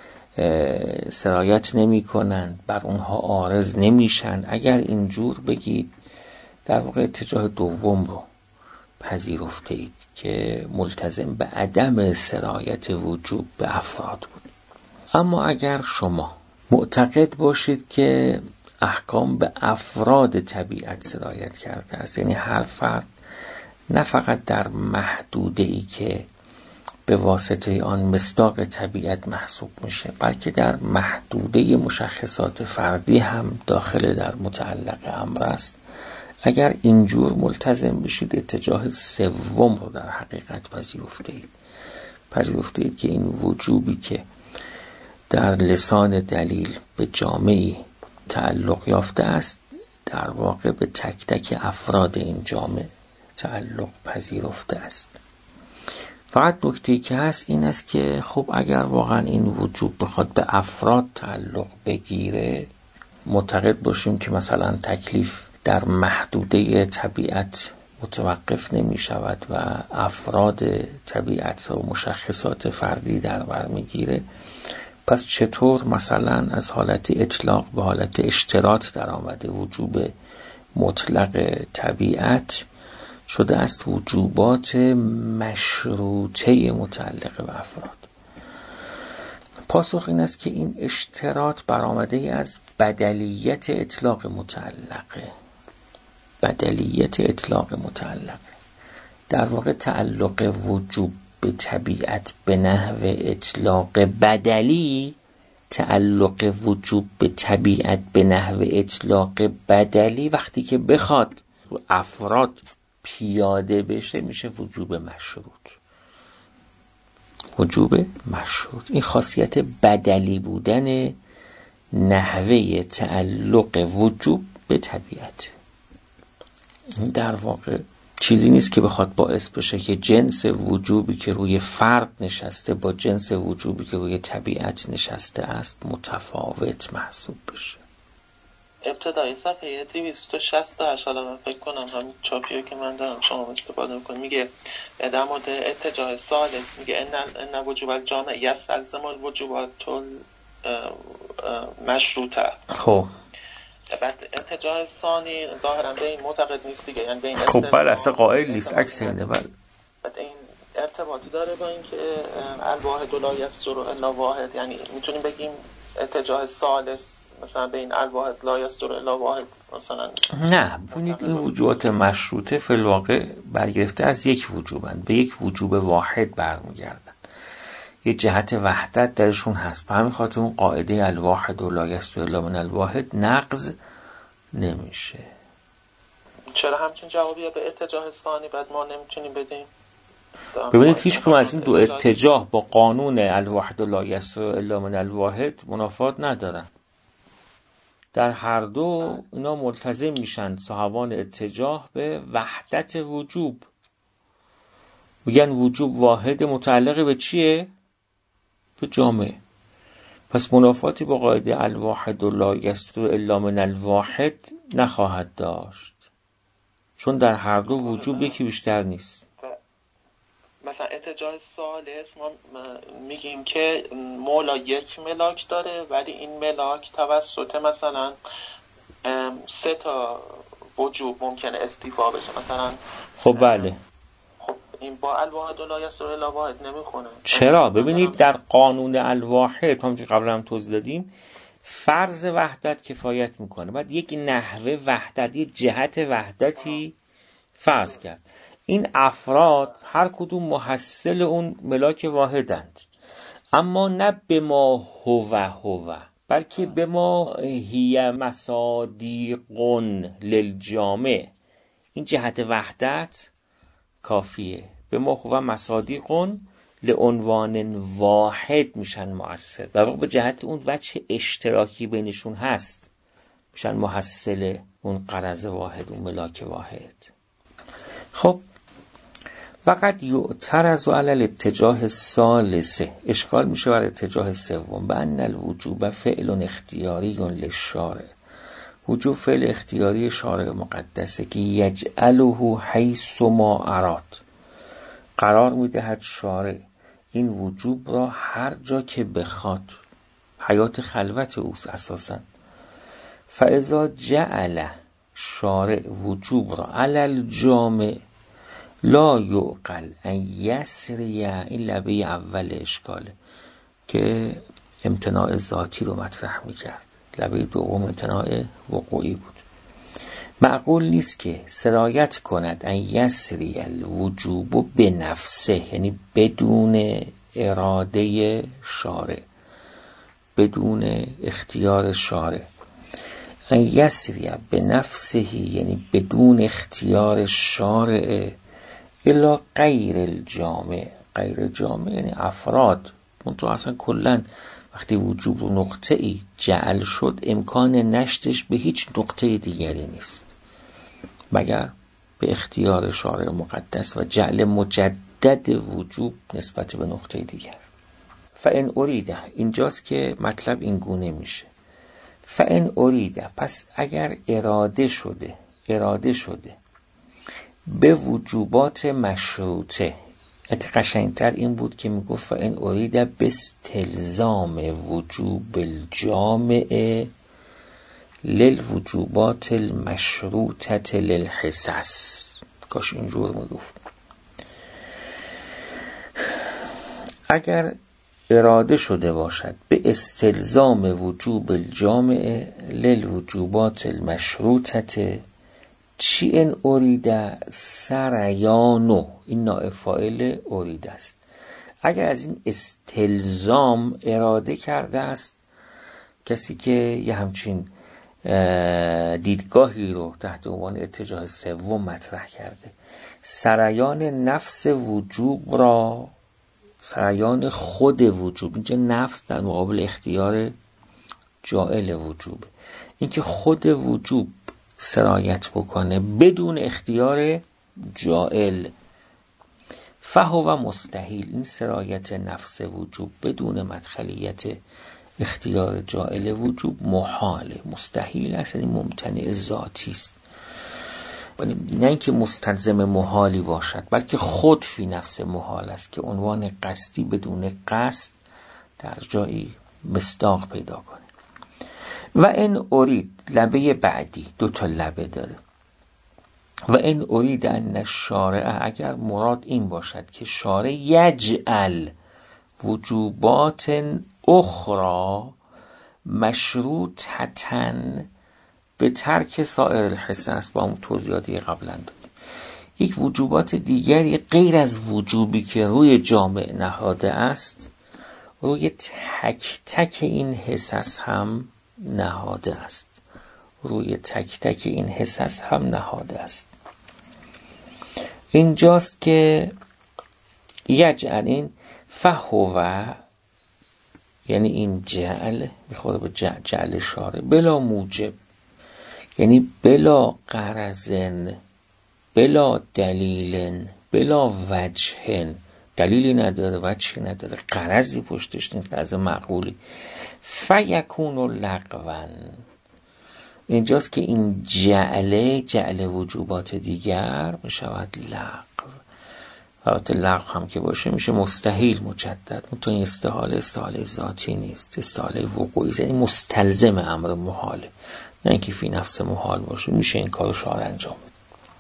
سرایت نمی کنند، بر اونها عارض نمیشند، اگر اینجور بگید در واقع اتجاه دوم رو پذیرفته اید که ملتزم به عدم سرایت وجوب به افراد بود. اما اگر شما معتقد باشید که احکام به افراد طبیعت سرایت کرده است، یعنی هر فرد نه فقط در محدوده ای که به واسطه آن مصداق طبیعت محسوب میشه، بلکه در محدوده مشخصات فردی هم داخل در متعلق امر است، اگر اینجور ملتزم بشید اتجاه سوم رو در حقیقت پذیرفته اید. پذیرفته اید که این وجوبی که در لسان دلیل به جامعی تعلق یافته است، در واقع به تک تک افراد این جامعه تعلق پذیرفته است. فقط نکته‌ای که هست این است که خب اگر واقعا این وجوب بخواد به افراد تعلق بگیره، معتقد باشیم که مثلا تکلیف در محدوده طبیعت متوقف نمی شود و افراد طبیعت رو مشخصات فردی در بر می گیره، پس چطور مثلا از حالت اطلاق به حالت اشتراط در آمده وجوب مطلق طبیعت شده است وجوبات مشروطه متعلق به افراد؟ پاسخ این است که این اشتراط برآمده از بدلیت اطلاق متعلقه. بدلیت اطلاق متعلقه در واقع تعلق وجوب به طبیعت به نحو اطلاق بدلی، تعلق وجوب به طبیعت به نحو اطلاق بدلی وقتی که بخواد رو افراد پیاده بشه میشه وجوب مشروط. وجوب مشروط این خاصیت بدلی بودن نحوه تعلق وجوب به طبیعت. در واقع چیزی نیست که بخواد باعث بشه که جنس وجوبی که روی فرد نشسته با جنس وجوبی که روی طبیعت نشسته است متفاوت محسوب بشه. ابتدایی صفحه دویست و شصت و هشت من فکر کنم همین چاپیه که من دارم شما استفاده میکنم، میگه در مورد اتجاه ثالث میگه ان ان وجوب الجامع یستلزم الوجوبات المشروطه. خب بعد اتجاه ثانی ظاهرا به این معتقد نیست دیگه، یعنی به این خب بله اصلا قائل نیست، عکس اینه. بله بعد این ارتباطی داره با اینکه الواحد لا یسر الا واحد، یعنی میتونیم بگیم اتجاه ثالث مثلا به این الواحد لا یستر الا واحد مثلا؟ نه، ببینید این وجوبات مشروطه فی الواقع برگرفته از یک وجوبند، به یک وجوب واحد برمیگردن، یه جهت وحدت درشون هست. به همین خاطر اون قاعده الواحد و لا یستر الا من الواحد نقض نمیشه. چرا همچین جوابی به اتجاه ثانی بعد ما نمیتونیم بدیم؟ ببینید هیچ کدوم از این دو اتجاه با قانون الواحد و لا یستر الا من الواحد منافات ندارن. در هر دو اینا ملتزم میشن صاحبان اتجاه به وحدت وجوب. میگن وجوب واحد متعلق به چیه؟ به جامعه. پس منافاتی با قاعده الواحد و لا یستر الا من الواحد نخواهد داشت، چون در هر دو وجوب یکی بیشتر نیست. مثلا اتجاه ثالث ما میگیم که مولا یک ملاک داره، ولی این ملاک توسط مثلا سه تا وجوب ممکنه استیفا بشه مثلا. خب بله، خب این با الواحد و لا یستر الا واحد نمیخونه. چرا؟ ببینید در قانون الواحد همونطور که قبلا هم توضیح دادیم فرض وحدت کفایت میکنه، بعد یک نحوه وحدت، یک جهت وحدتی فرض کرد. این افراد هر کدوم محصل اون ملاک واحدند، اما نه به ما هو هو، بلکه به ما هی مصادیقون للجامع. این جهت وحدت کافیه. به ما هو مصادیقون لعنوان واحد میشن مؤثر، در واقع به جهت اون وجه اشتراکی بینشون هست میشن محصل اون غرض واحد، اون ملاک واحد. خب وقت یعترض علی الاتجاه الثالث، اشکال میشه بر اتجاه سوم، به ان الوجوب فعل اختیاری للشارع، وجوب فعل اختیاری شارع مقدسه که یجعله حیث ما اراد، قرار میدهد شارع این وجوب را هر جا که بخواد، حیات خلوت اوست اساسا. فاذا جعل شارع وجوب را علی الجامع لا یعقل ان یسری، این لبه اول اشکاله که امتناع ذاتی رو مطرح میکرد، لبه دوم امتناع وقوعی بود. معقول نیست که سرایت کند ان یسری الوجوب به نفسه، یعنی بدون اراده شارع، بدون اختیار شارع. ان یسری به نفسه یعنی بدون اختیار شارع، الا غیر الجامع، غیر جامع یعنی افراد. منطقه اصلا کلن وقتی وجوب رو نقطه ای جعل شد، امکان نشتش به هیچ نقطه دیگری نیست مگر به اختیار شارع مقدس و جعل مجدد وجوب نسبت به نقطه دیگر. فان اریده، اینجاست که مطلب این گونه میشه. فان اریده، پس اگر اراده شده، اراده شده به وجوبات مشروطه، قشنگتر این بود که میگفت فان اریده باستلزام وجوب الجامع للوجوبات المشروطه للحصص، کاش اینجور میگفت. اگر اراده شده باشد به استلزام وجوب الجامع للوجوبات المشروطه، چی ان اریده سریانو، این نائب فاعل اریده است. اگر از این استلزام اراده کرده است کسی که یه همچین دیدگاهی رو تحت عنوان اتجاه سوم مطرح کرده، سریان نفس وجوب را، سریان خود وجوب، اینجا نفس در مقابل اختیار جائل وجوب، اینکه خود وجوب سرایت بکنه بدون اختیار جائل، فهو مستحیل، این سرایت نفس وجوب بدون مدخلیت اختیار جائل وجوب محاله، مستحیل است، یعنی ممتنع ذاتی است. نه اینکه مستلزم محالی باشد، بلکه خود فی نفس محال است که عنوان قصدی بدون قصد در جایی مصداق پیدا کنه. و ان ارید، لبه بعدی دو تا لبه داره. و ان ارید ان الشارع، اگر مراد این باشد که شارع یجعل وجوبات اخرى مشروطتن به ترک سایر الحساس، با اون توضیحاتی قبلا دادیم. یک وجوبات دیگری غیر از وجوبی که روی جامع نهاده است، روی تک تک این حساس هم نهاده است. روی تک تک این حساس هم نهاده است. اینجاست که یجعل، این فهو، یعنی این جعل میخوره به جعل, جعل شاره، بلا موجب، یعنی بلا غرضن، بلا دلیلن، بلا وجهن، دلیلی نداره، وجهی نداره، غرضی پشتش نیست، غرض معقولی. فیکون لغون، اینجاست که این جعله، جعل وجوبات دیگر بشود لغو. البته لغو هم که باشه میشه مستحیل مجدد، تو این استحاله استحاله ذاتی نیست، استحاله وقوعی، یعنی مستلزم امر محاله، نه اینکه فی نفس محال باشه، میشه این کارو شارع انجام بده.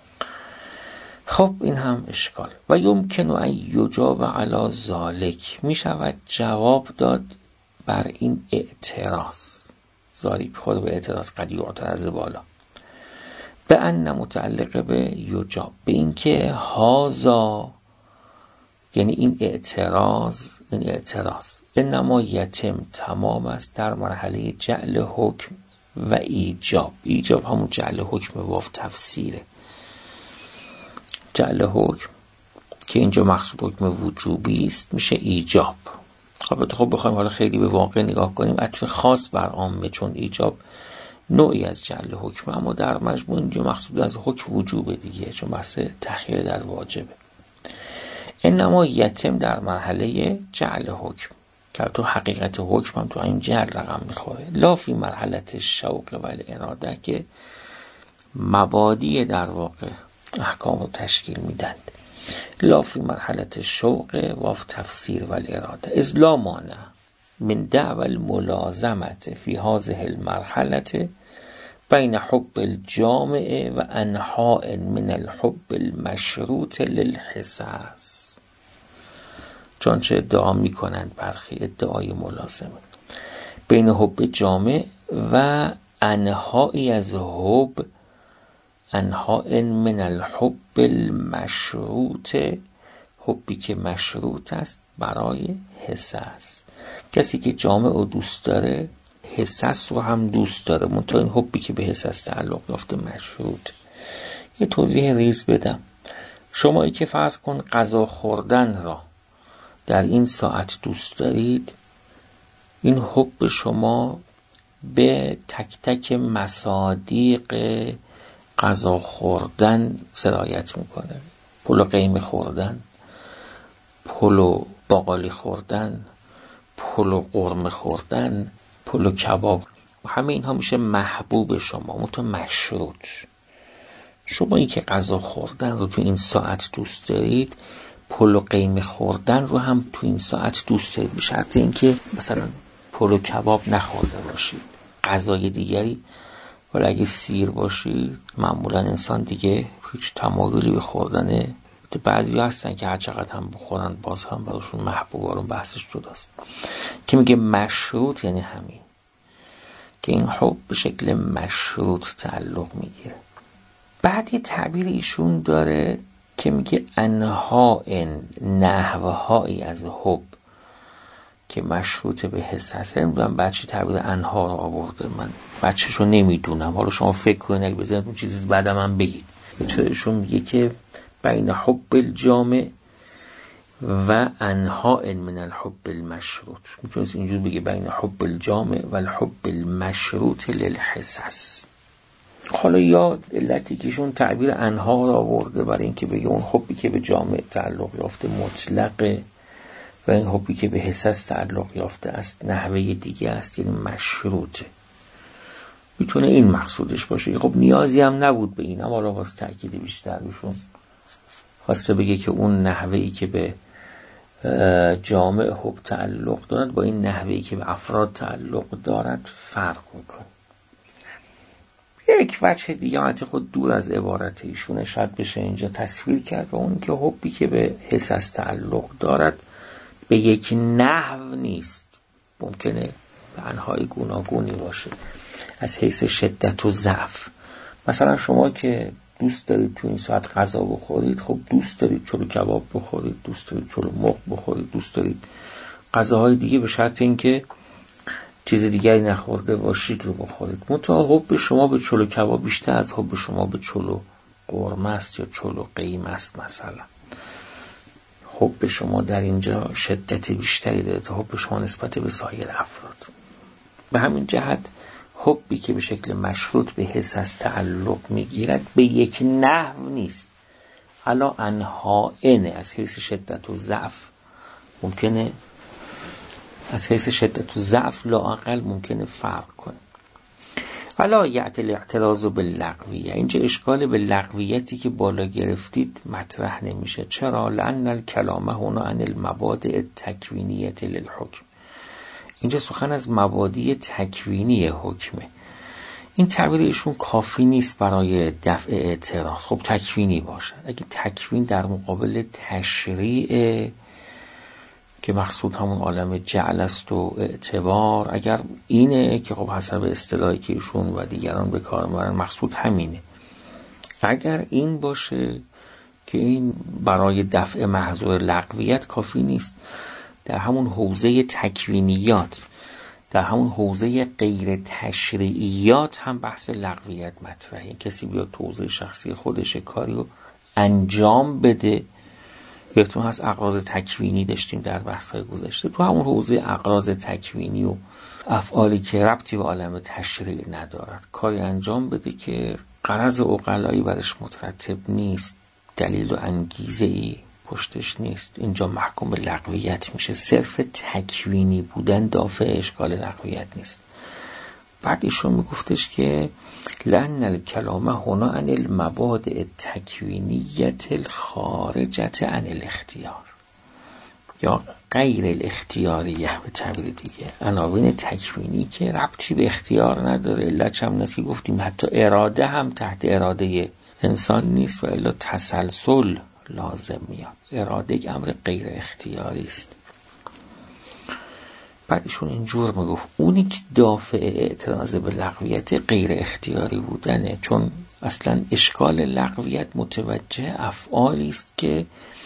خب این هم اشکال. و یمکن ان یجاب علی ذالک، میشود جواب داد بر این اعتراض. ضریب خود به اعتراض قد یعترض بالا، به ان متعلق به یجاب، به این که هازا، یعنی این اعتراض، این اعتراض انما یتم، تمام است در مرحله جعل حکم و ایجاب. ایجاب همون جعل حکم واف تفسیره. جعل حکم که اینجا مقصود حکم وجوبی است میشه ایجاب. خب خب بخوایم حالا خیلی به واقع نگاه کنیم، عطف خاص بر عامه، چون ایجاب نوعی از جعل حکم، اما در مجموع اینجا مقصود از حکم وجوب دیگه، چون بحث تخییر در واجبه. انما یتم در مرحله جعل حکم، که تو حقیقت حکم هم تو این جعل رقم میخوره. لا فی مرحله شوق و اراده، که مبادی در واقع احکام رو تشکیل میدند. لا فی مرحله شوق و تفسیر و اراده، از لا مانع من دعوى الملازمت فی هذه المرحله بین حب الجامع و انحاء من الحب المشروط للحساس. چون چه ادعا میکنند برخی، ادعای ملازمه بین حب جامع و انحائی از حب، انحاء من الحب المشروط، حبی که مشروط است برای حساس. کسی که جامع رو دوست داره، حساس رو هم دوست داره، منتها این حبی که به حساس تعلق یافته مشروط. یه توضیح ریز بدم. شمایی که فرض کن غذا خوردن را در این ساعت دوست دارید، این حب شما به تک تک مصادیق غذا خوردن سرایت میکنه. پلو قیمه خوردن، پلو باقالی خوردن، پلو قرمه خوردن، پلو کباب، همه اینها میشه محبوب شما، منتها مشروط. شما این که غذا خوردن رو تو این ساعت دوست دارید، پلو قیمه خوردن رو هم تو این ساعت دوست دارید، به شرط اینکه مثلا پلو کباب نخورده باشید. غذای دیگری، ولی اگه سیر باشید معمولا انسان دیگه هیچ تمایلی به خوردن، بعضی هستن که هر چقدر هم بخورن باز هم براشون محبوبارون، بحثش جداست. که میگه مشروط یعنی همین، که این حب به شکل مشروط تعلق میگیره. بعد یه تعبیر ایشون داره که میگه انها نحوهایی از حب که مشروط به حس هست. نمیدونم بچه تعبیر انها رو آورده، من بچه‌شو نمیدونم، حالا شما فکر کنید اگه بزنید اون چیزی بعدم هم بگید. چرا ایشون میگه که بین حب الجامع و انحاء من الحب المشروط، میتونست اینجور بگه بین حب الجامع و الحب المشروط للحساس. حالا یا علتی که ایشون تعبیر انها رو آورده برای اینکه بگه اون حبی که به جامع تعلق یافته مطلقه و این حبی که به حساس تعلق یافته است نحوه دیگه است، یعنی مشروطه. میتونه این مقصودش باشه. خب نیازی هم نبود به این، اما حالا واسه تأکید بیشتر بشون خواسته بگه که اون نحوهی که به جامع حب تعلق دارد با این نحوهی که به افراد تعلق دارد فرق میکنه. یک وجه دیگه خود دور از عبارت ایشونه شاید بشه اینجا تصویر کرد، و اون که حبی که به حساس تعلق دارد به یک نحو نیست. ممکنه انواع گوناگونی باشه از حیث شدت و ضعف. مثلا شما که دوست دارید تو این ساعت غذا بخورید، خب دوست دارید چلو کباب بخورید، دوست دارید چلو مرغ بخورید، دوست دارید غذاهای دیگه به شرط اینکه چیز دیگری نخورده باشید رو بخورید. منتها حب شما به چلو کباب بیشتر از حب شما به چلو قرمه است یا چلو قیم است. مثلا حب شما در اینجا شدت بیشتری داره تا حب شما نسبت به سایر افراد. به همین جهت حبی که به شکل مشروط به حس از تعلق میگیرد به یک نحو نیست، علا انها اینه از حیث شدت و ضعف ممکنه از حیث شدت و ضعف لااقل ممکنه فرق کنه. ولا یعتل اعتراض باللغویه، اینجا اشکال به لغویتی که بالا گرفتید مطرح نمیشه. چرا؟ لأن الکلام هنا عن المبادئ التکوینیه للحکم، اینجا سخن از مبادئ تکوینی حکمه. این تعبیر ایشون کافی نیست برای دفع اعتراض. خب تکوینی باشه، اگه تکوین در مقابل تشریع که مقصود همون عالم جعل است و اعتبار، اگر اینه که خب حسب اصطلاحی که ایشون و دیگران به کار میبرن مقصود همینه، اگر این باشه که این برای دفع محظور لغویت کافی نیست، در همون حوزه تکوینیات، در همون حوزه غیر تشریعیات هم بحث لغویت مطرحه. کسی بیاد تو حوزه شخصی خودش کاری رو انجام بده، یادتون هست اغراض تکوینی داشتیم در بحث‌های گذشته، تو همون حوزه اغراض تکوینی و افعالی که ربطی به عالم تشریع ندارد کاری انجام بده که غرض عقلایی برش مترتب نیست، دلیل و انگیزه‌ای پشتش نیست، اینجا محکوم به لغویت میشه. صرف تکوینی بودن دافع اشکال لغویت نیست. بعد ایشون میگفتش که لأن الکلام هنا عن المبادئ التکوینیة الخارجة عن الاختیار یا غیر الاختیاریه به تعبیر دیگه، عناوین تکوینی که ربطی به اختیار نداره. علت هم نسی گفتیم حتی اراده هم تحت اراده انسان نیست و الا تسلسل لازم میاد. اراده یک امر غیر اختیاری است. بعدشون اینجور میگفت اونی که دافع اعتراض به لغویت غیر اختیاری بودنه، چون اصلا اشکال لغویت متوجه افعالی است که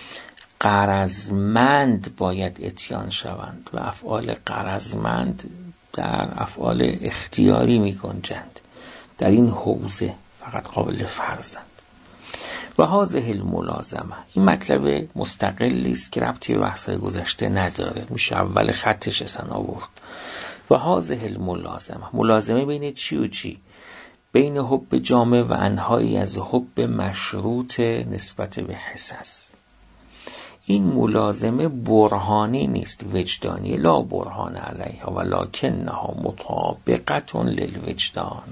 غرضمند باید اتیان شوند و افعال غرضمند در افعال اختیاری میگنجند، در این حوزه فقط قابل فرضند. و هذه الملازمه، این مطلب مستقلی است که ربطی به بحث‌های گذشته نداره، میشه اول خطش اصلا آورد. و هذه الملازمه، ملازمه بین چی و چی؟ بین حب جامع و انهایی از حب مشروط نسبت به حسس. این ملازمه برهانی نیست، وجدانی، لا برهان علیها ولکنها مطابقه للوجدان.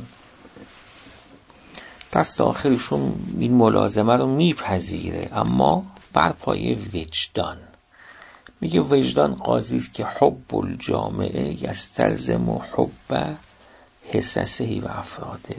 دست آخرشون این ملازمه رو میپذیره اما بر پایه وجدان. میگه وجدان قاضی است که حب الجامعه یستلزم حب حسسه و افراده.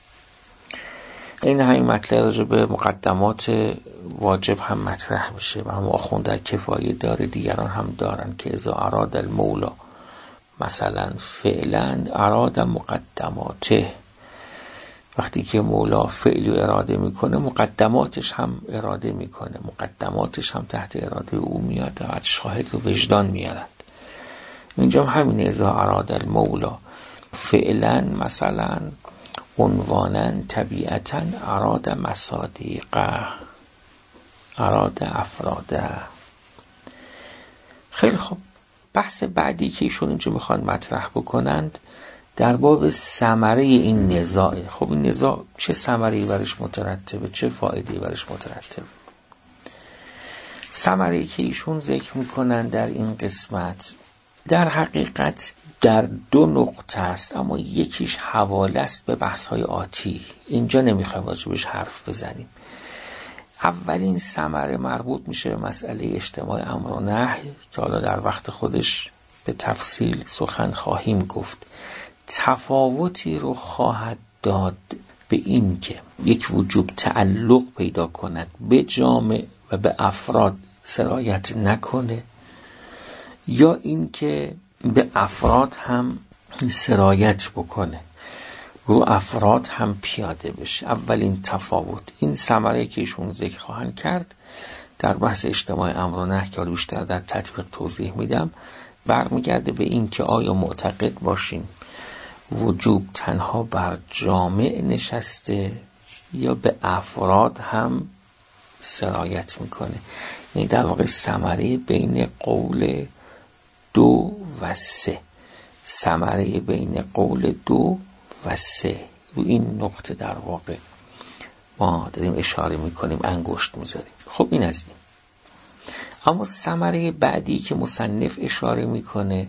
این همین مطلب راجع به مقدمات واجب هم مطرح میشه و هم آخوند در کفایه داره، دیگران هم دارن که اذا اراد المولا مثلا فعلا اراد مقدماته، وقتی که مولا فعلی اراده میکنه مقدماتش هم اراده میکنه، مقدماتش هم تحت اراده او میاد و شاهد رو وجدان میارد. اینجا هم همین اذا اراد المولا فعلا مثلا عنوانا طبیعتا اراد مصادیقه، اراد افراده. خیلی خوب، بحث بعدی که ایشون اینجا میخوان مطرح بکنند در باب ثمره این نزاعه. خب این نزاع چه ثمره‌ای برش مترتبه، چه فایده‌ای برش مترتبه؟ ثمره‌ای که ایشون ذکر میکنن در این قسمت در حقیقت در دو نقطه است، اما یکیش حواله است به بحث‌های آتی. اینجا نمیخوایم راجبش حرف بزنیم. اولین ثمره مربوط میشه به مسئله اجتماع امر و نهی که حالا در وقت خودش به تفصیل سخن خواهیم گفت. تفاوتی رو خواهد داد به این که یک وجوب تعلق پیدا کند به جامع و به افراد سرایت نکنه، یا این که به افراد هم سرایت بکنه، رو افراد هم پیاده بشه. اولین تفاوت، این ثمره که ایشون ذکر خواهند کرد در بحث اجتماع امر و نهی که بیشتر در تطبیق توضیح میدم، برمیگرده به این که آیا معتقد باشیم وجوب تنها بر جامع نشسته یا به افراد هم سرایت میکنه. یعنی در واقع ثمره بین قول دو و سه، ثمره بین قول دو و سه، رو این نقطه در واقع ما داریم اشاره میکنیم، انگشت میذاریم. خب این از این. اما ثمره بعدی که مصنف اشاره میکنه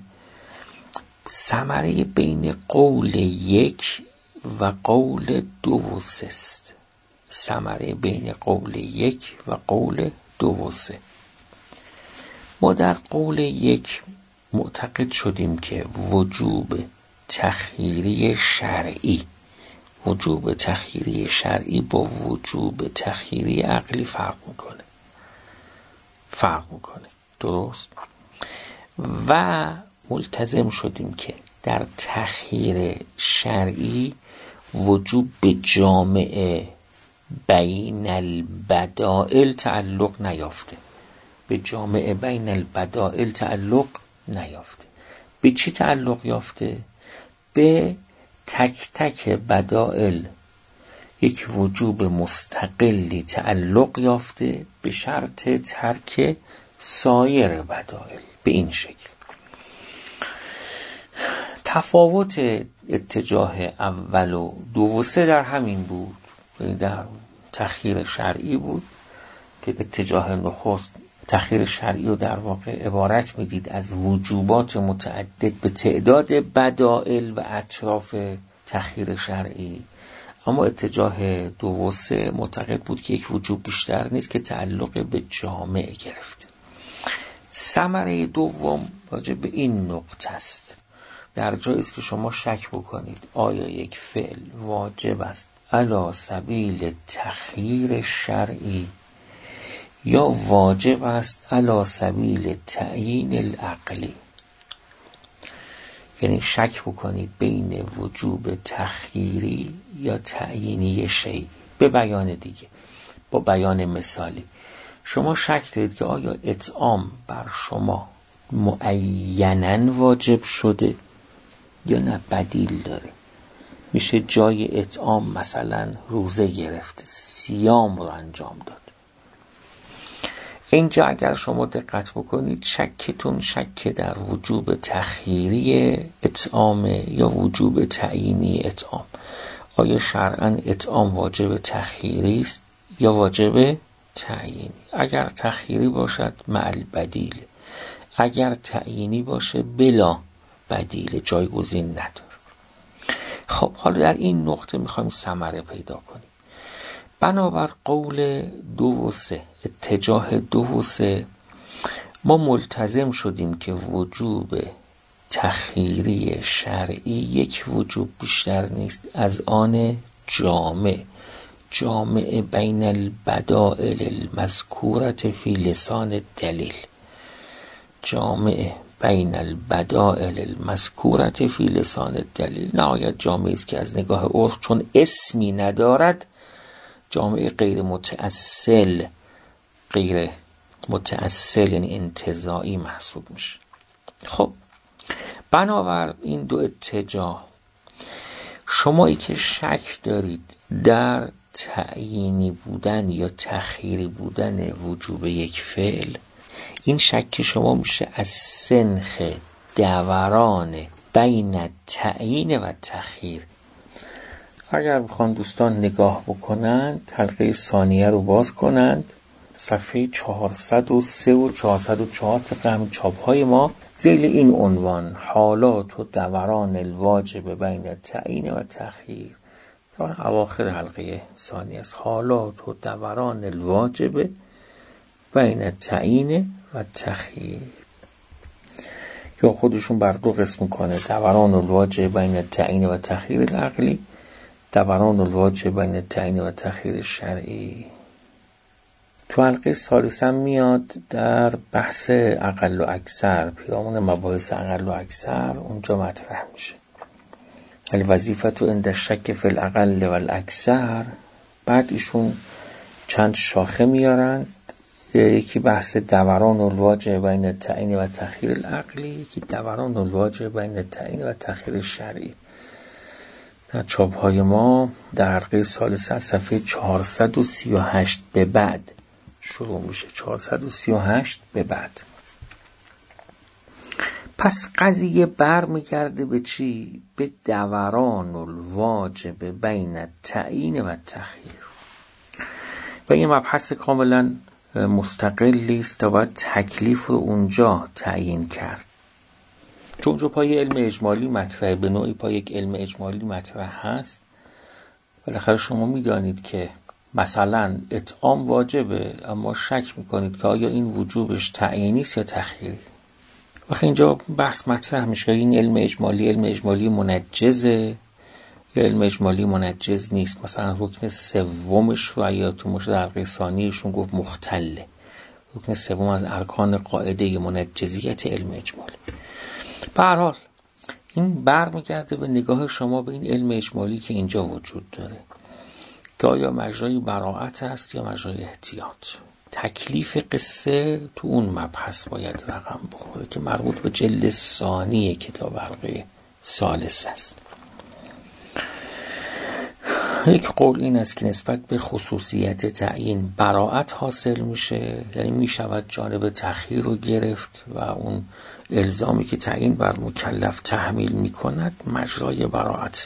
ثمره بین قول یک و قول دو و سه است. ثمره بین قول یک و قول دو و سه. ما در قول یک معتقد شدیم که وجوب تخییری شرعی وجوب تخییری شرعی با وجوب تخییری عقلی فرق میکنه فرق میکنه درست؟ و ملتزم شدیم که در تخییر شرعی وجوب به جامعه بین البدائل تعلق نیافته، به جامعه بین البدائل تعلق نیافته. به چی تعلق یافته؟ به تک تک بدائل یک وجوب مستقلی تعلق یافته به شرط ترک سایر بدائل. به این شکل تفاوت اتجاه اول و دو و سه در همین بود، در تخییر شرعی بود که اتجاه نخست تخییر شرعی رو در واقع عبارت میدید از وجوبات متعدد به تعداد بدائل و اطراف تخییر شرعی. اما اتجاه دو و سه معتقد بود که یک وجوب بیشتر نیست که تعلق به جامع گرفته. ثمره دوم راجع به این نقطه است. در جایی است که شما شک بکنید آیا یک فعل واجب است علی سبیل تخییر شرعی یا واجب است علی سبیل تعیین العقلی. یعنی شک بکنید بین وجوب تخییری یا تعیینی شیء. به بیان دیگه، با بیان مثالی، شما شک دارید که آیا اطعام بر شما معیناً واجب شده یا نه بدیل داره. میشه جای اطعام مثلا روزه گرفت، صیام رو انجام داد. اینجا اگر شما دقت بکنید شکتون شک در وجوب تخییری اطعام یا وجوب تعیینی اطعام. آیا شرعاً اطعام واجب تخییری است یا واجب تعیینی؟ اگر تخییری باشد مع البدیل، اگر تعیینی باشه بلا بدیل، جایگزین نداره. خب حالا در این نقطه میخوایم ثمره پیدا کنیم. بنابر قول دو و سه، اتجاه دو و سه، ما ملتزم شدیم که وجوب تخییری شرعی یک وجوب بیشتر نیست از آن جامع جامع بین البدائل المذکورة فی لسان الدلیل. جامع بین البدائل المذکورة فی لسان الدلیل نهایت جامعی است که از نگاه عرف چون اسمی ندارد جامعه غیر متأصل غیر متأصل یعنی انتزاعی محسوب میشه. خب بنابر این دو اتجاه شمایی که شک دارید در تعیینی بودن یا تخییری بودن وجوب یک فعل، این شک شما میشه از سنخ دوران بین تعیین و تخییر. اگر بخوان دوستان نگاه بکنند حلقه ثانیه رو باز کنند، صفحه چهارصد و سه و چهارصد و چهار طبق همین چاپ های ما ذیل این عنوان حالات و دوران الواجب بین تعیین و تخییر، در اواخر حلقه ثانیه است. حالات و دوران الواجب بین تعیین و تخییر، یا خودشون بر دو قسم کنه، دوران الواجب بین تعیین و تخییر العقلی، دوران الواجب بین تعیین و تخییر شرعی. تو حلقه ثالثه میاد در بحث اقل و اکثر، پیرامون مباحث اقل و اکثر اونجا مطرح میشه. الوظیفه عند الشک فی الاقل و الاکثر. بعد ایشون چند شاخه میارن، یکی بحث دوران الواجب بین التعیین و تخییر العقلی، یکی دوران الواجب بین التعیین و تخییر شرعی. در چاپ های ما در حلقه ثالثه از صفحه چهارصد و سی و هشت به بعد شروع میشه، چهارصد و سی و هشت به بعد. پس قضیه بر میگرده به چی؟ به دوران الواجب بین التعیین و تخییر. و این مبحث کاملا مستقلی است تا باید تکلیف رو اونجا تعیین کرد، چون اونجا پای علم اجمالی مطرح، به نوعی پای یک علم اجمالی مطرح هست. بالاخره شما میدانید که مثلا اطعام واجبه، اما شک میکنید که آیا این وجوبش تعیینی است یا تخییری. وقتی اینجا بحث مطرح میشه این علم اجمالی علم اجمالی منجزه یا علم اجمالی منجز نیست. مثلا رکن سومش رو یا تو مشت حلقه ثانیشون گفت مختله، رکن سوم از ارکان قاعده منجزیت علم اجمالی. به هر حال این برمیگرده به نگاه شما به این علم اجمالی که اینجا وجود داره، که آیا مجرای براءت است یا مجرای احتیاط. تکلیف قصه تو اون مبحث باید رقم بخوره که مربوط به جلد ثانی کتاب حلقه ثالث است. یک قول این است که نسبت به خصوصیت تعیین براءت حاصل میشه، یعنی میشود جانب تخییر رو گرفت و اون الزامی که تعیین بر مکلف تحمیل میکند مجرای براءت.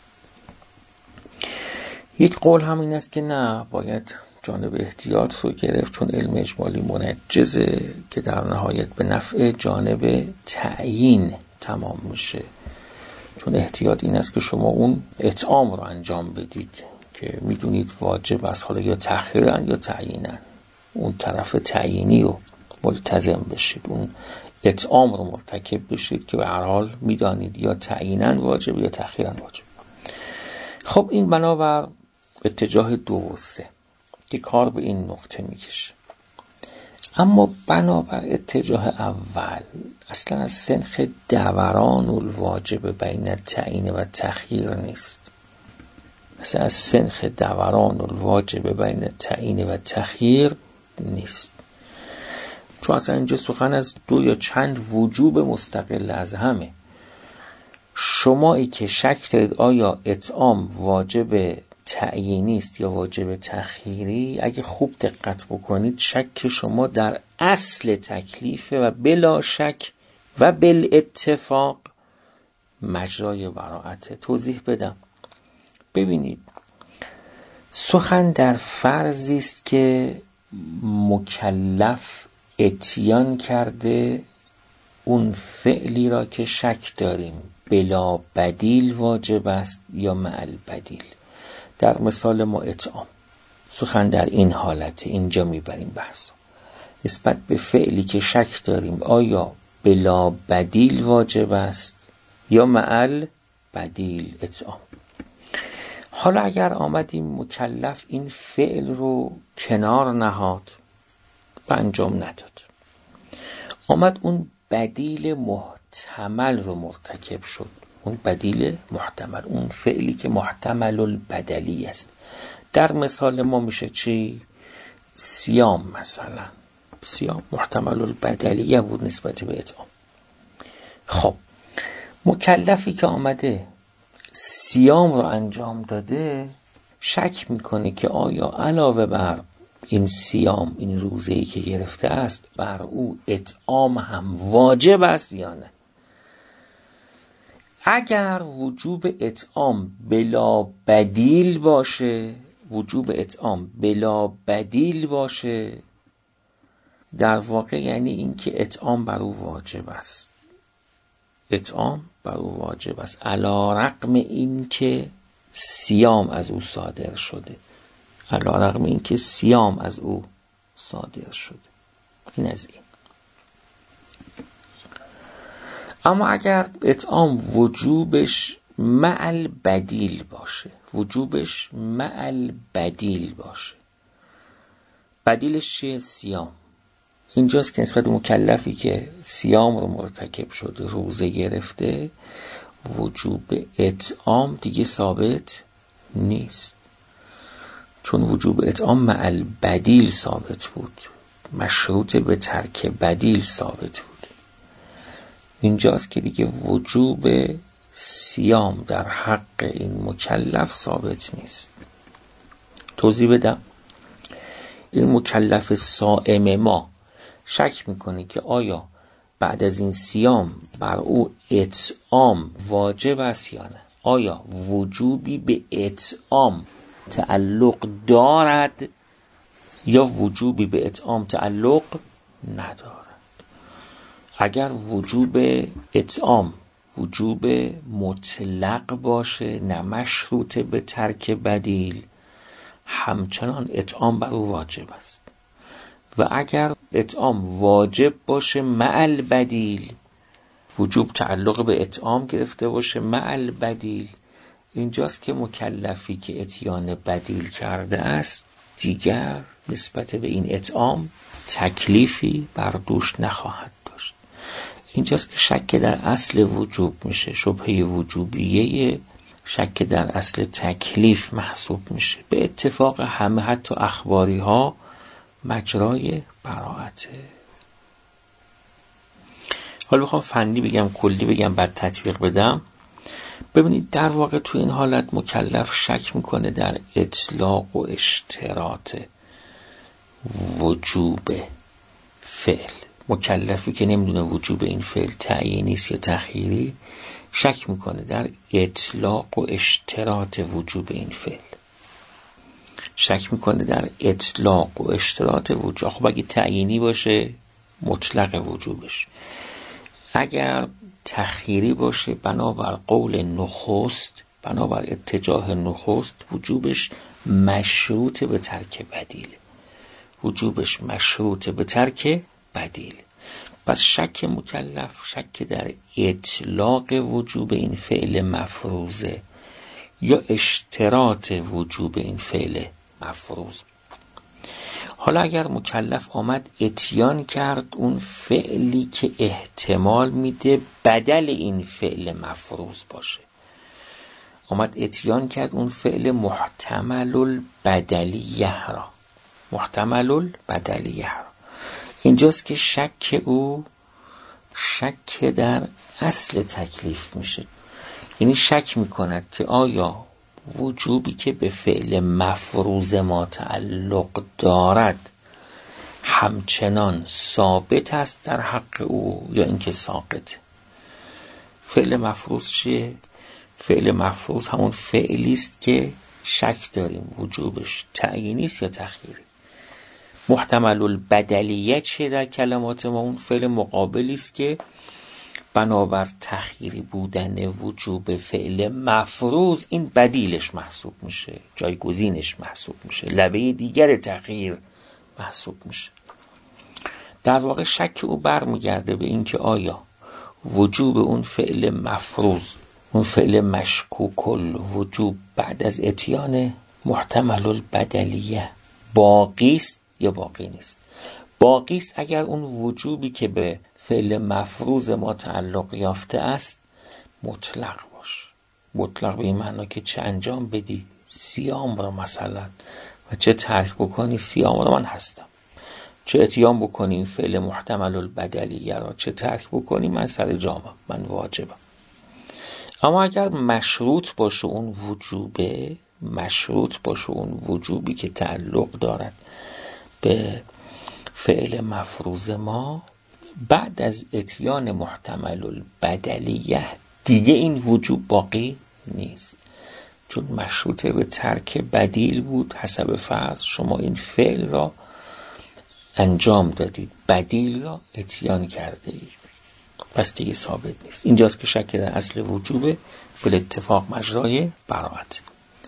یک قول هم این است که نه، باید جانب احتیاط رو گرفت، چون علم اجمالی منجزه که در نهایت به نفع جانب تعیین تمام میشه. چون احتیاط این است که شما اون اطعام رو انجام بدید که میدونید واجب است، حالا یا تخییرن یا تعیینن، اون طرف تعیینی رو ملتزم بشید، اون اطعام رو مرتکب بشید که به هر حال میدانید یا تعیینن واجب یا تخییرن واجب. خب این بنابر اتجاه دو و سه که کار به این نقطه میکشه. اما بنابر اتجاه اول اصلا از سنخ دوران الواجب بین التعیین و تخییر نیست، اصلا از سنخ دوران الواجب بین التعیین و تخییر نیست، چون اصلا اینجا سخن از دو یا چند وجوب مستقل از همه. شمایی که شک دارید آیا اطعام واجب تعیینی است یا واجب تخییری، اگه خوب دقت بکنید شک شما در اصل تکلیفه و بلا شک و بالاتفاق مجرای براءت. توضیح بدم. ببینید، سخن در فرضی است که مکلف اتیان کرده اون فعلی را که شک داریم بلا بدیل واجب است یا مع البدیل. در مثال ما اطعام، سخن در این حالت اینجا میبریم بحث نسبت به فعلی که شک داریم آیا بلا بدیل واجب است یا مع البدیل اطعام. حالا اگر آمدیم مکلف این فعل رو کنار نهاد و انجام نداد، آمد اون بدیل محتمل رو مرتکب شد، اون بدیل محتمل، اون فعلی که محتمل البدلی است. در مثال ما میشه چی؟ صیام مثلا، صیام محتمل البدلیه بود نسبت به اطعام. خب مکلفی که آمده صیام رو انجام داده شک میکنه که آیا علاوه بر این صیام، این روزه‌ای که گرفته است، بر او اطعام هم واجب است یا نه. اگر وجوب اطعام بلا بدیل باشه، وجوب اطعام بلا بدیل باشه، در واقع یعنی این که اطعام بر او واجب است، اطعام بر او واجب است علی رغم این که صیام از او صادر شده، علی رغم این که صیام از او صادر شده. این از این. اما اگر اطعام وجوبش مع البدیل باشه، وجوبش مع البدیل باشه، بدیلش چیه؟ صیام. اینجاست که نسبت مکلفی که صیام رو مرتکب شده، روزه گرفته، وجوب اطعام دیگه ثابت نیست، چون وجوب اطعام مع البدیل ثابت بود، مشروط به ترک بدیل ثابت بود. اینجاست که دیگه وجوب صیام در حق این مکلف ثابت نیست. توضیح بدم. این مکلف صائم ما شک میکنه که آیا بعد از این صیام بر او اطعام واجب است یا نه، آیا وجوبی به اطعام تعلق دارد یا وجوبی به اطعام تعلق ندارد. اگر وجوب اطعام وجوب مطلق باشه نه مشروط به ترک بدیل، همچنان اطعام بر او واجب است. و اگر اطعام واجب باشه مع البدیل، وجوب تعلق به اطعام گرفته باشه مع البدیل، اینجاست که مکلفی که اتیان بدیل کرده است دیگر نسبت به این اطعام تکلیفی بر دوش نخواهد داشت. اینجاست که شک در اصل وجوب میشه، شبهه وجوبیه شک در اصل تکلیف محسوب میشه. به اتفاق همه حتی اخباری ها مجرای براءته. حالا بخوام فنی بگم کلی بگم بعد تطبیق بدم. ببینید در واقع تو این حالت مکلف شک میکنه در اطلاق و اشتراط وجوب فعل. مکلفی که نمیدونه وجوب این فعل تعیینی است یا تخییری، شک میکنه در اطلاق و اشتراط وجوب این فعل. شک میکنه در اطلاق و اشتراط وجوب. خب اگه تعیینی باشه مطلق وجوبش، اگر تخییری باشه بنابر قول نخست، بنابر اتجاه نخست، وجوبش مشروط به ترک بدیل. وجوبش مشروط به ترک بدیل. پس شک مکلف شک در اطلاق وجوب این فعل مفروضه یا اشتراط وجوب این فعل مفروض. حالا اگر مکلف آمد اتیان کرد اون فعلی که احتمال میده بدل این فعل مفروض باشه، آمد اتیان کرد اون فعل محتمل البدلیه را، محتمل البدلیه را، اینجاست که شک او شک در اصل تکلیف میشه. یعنی شک میکند که آیا وجوبی که به فعل مفروض ما تعلق دارد همچنان ثابت است در حق او یا اینکه ساقط. فعل مفروض چیه؟ فعل مفروض همون فعلی است که شک داریم وجوبش تعیینی است یا تخییری. محتمل البدلیه چیه در کلمات ما؟ اون فعل مقابلی است که بنابر تخییری بودن وجوب فعل مفروض این بدیلش محسوب میشه، جایگزینش محسوب میشه، لبه دیگر تخییر محسوب میشه. در واقع شک او برمیگرده به این که آیا وجوب اون فعل مفروض، اون فعل مشکوک الوجوب بعد از اتیان محتمل البدلیه باقی است یا باقی نیست. باقی است اگر اون وجوبی که به فعل مفروض ما تعلق یافته است مطلق باشه. مطلق به این معنا که چه انجام بدی صیام را مثلا و چه ترک بکنی صیام را من هستم، چه اتیان بکنی این فعل محتمل البدلیه را، چه ترک بکنی من سر جامم، من واجبم. اما اگر مشروط باشه اون وجوبه، مشروط باشه اون وجوبی که تعلق دارد به فعل مفروض ما، بعد از اتیان محتمل البدلیه دیگه این وجوب باقی نیست، چون مشروطه به ترک بدیل بود. حسب فرض شما این فعل را انجام دادید، بدیل را اتیان کرده اید، پس دیگه ثابت نیست. اینجاست که شک در اصل وجوب به اتفاق مجرای براءت.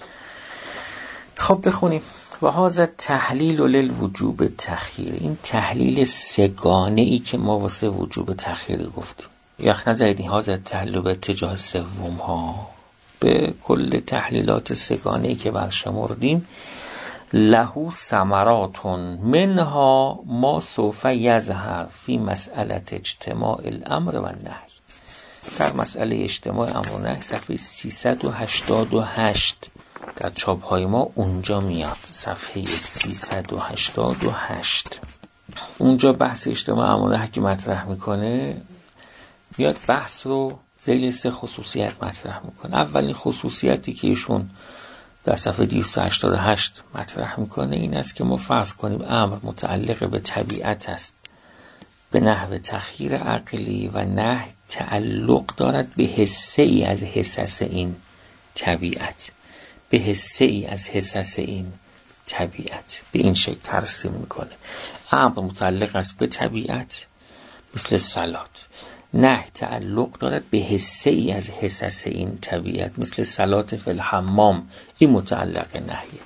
خب بخونیم. و هذا تحلیل للوجوب تخییر. این تحلیل سگانه ای که ما واسه وجوب تخییر گفتیم. یخ نظرید این هذا تحلیل به اتجاه سوم ها به کل تحلیلات سگانه ای که برشمردیم له ثمرات منها ما سوف یظهر فی مسئله اجتماع الامر و النهی. در مسئله اجتماع امر و نهی صفحه سیصد و هشتاد و هشت در چاپ های ما اونجا میاد، صفحه سیصد و هشتاد و هشت. اونجا بحث اجتماع امر و نهی که مطرح میکنه، میاد بحث رو ذیل سه خصوصیت مطرح میکنه. اولین خصوصیتی که ایشون در صفحه دویست و هشتاد و هشت مطرح میکنه این است که ما فرض کنیم امر متعلق به طبیعت است به نحو تخییر عقلی و نهی تعلق دارد به حصه ای از حصص این طبیعت، به حصه ای از حصص این طبیعت. به این شکل ترسیم میکنه. امر متعلق است به طبیعت مثل صلات، نهی تعلق دارد به حصه ای از حصص این طبیعت مثل صلات فی الحمام، این متعلق نهیه.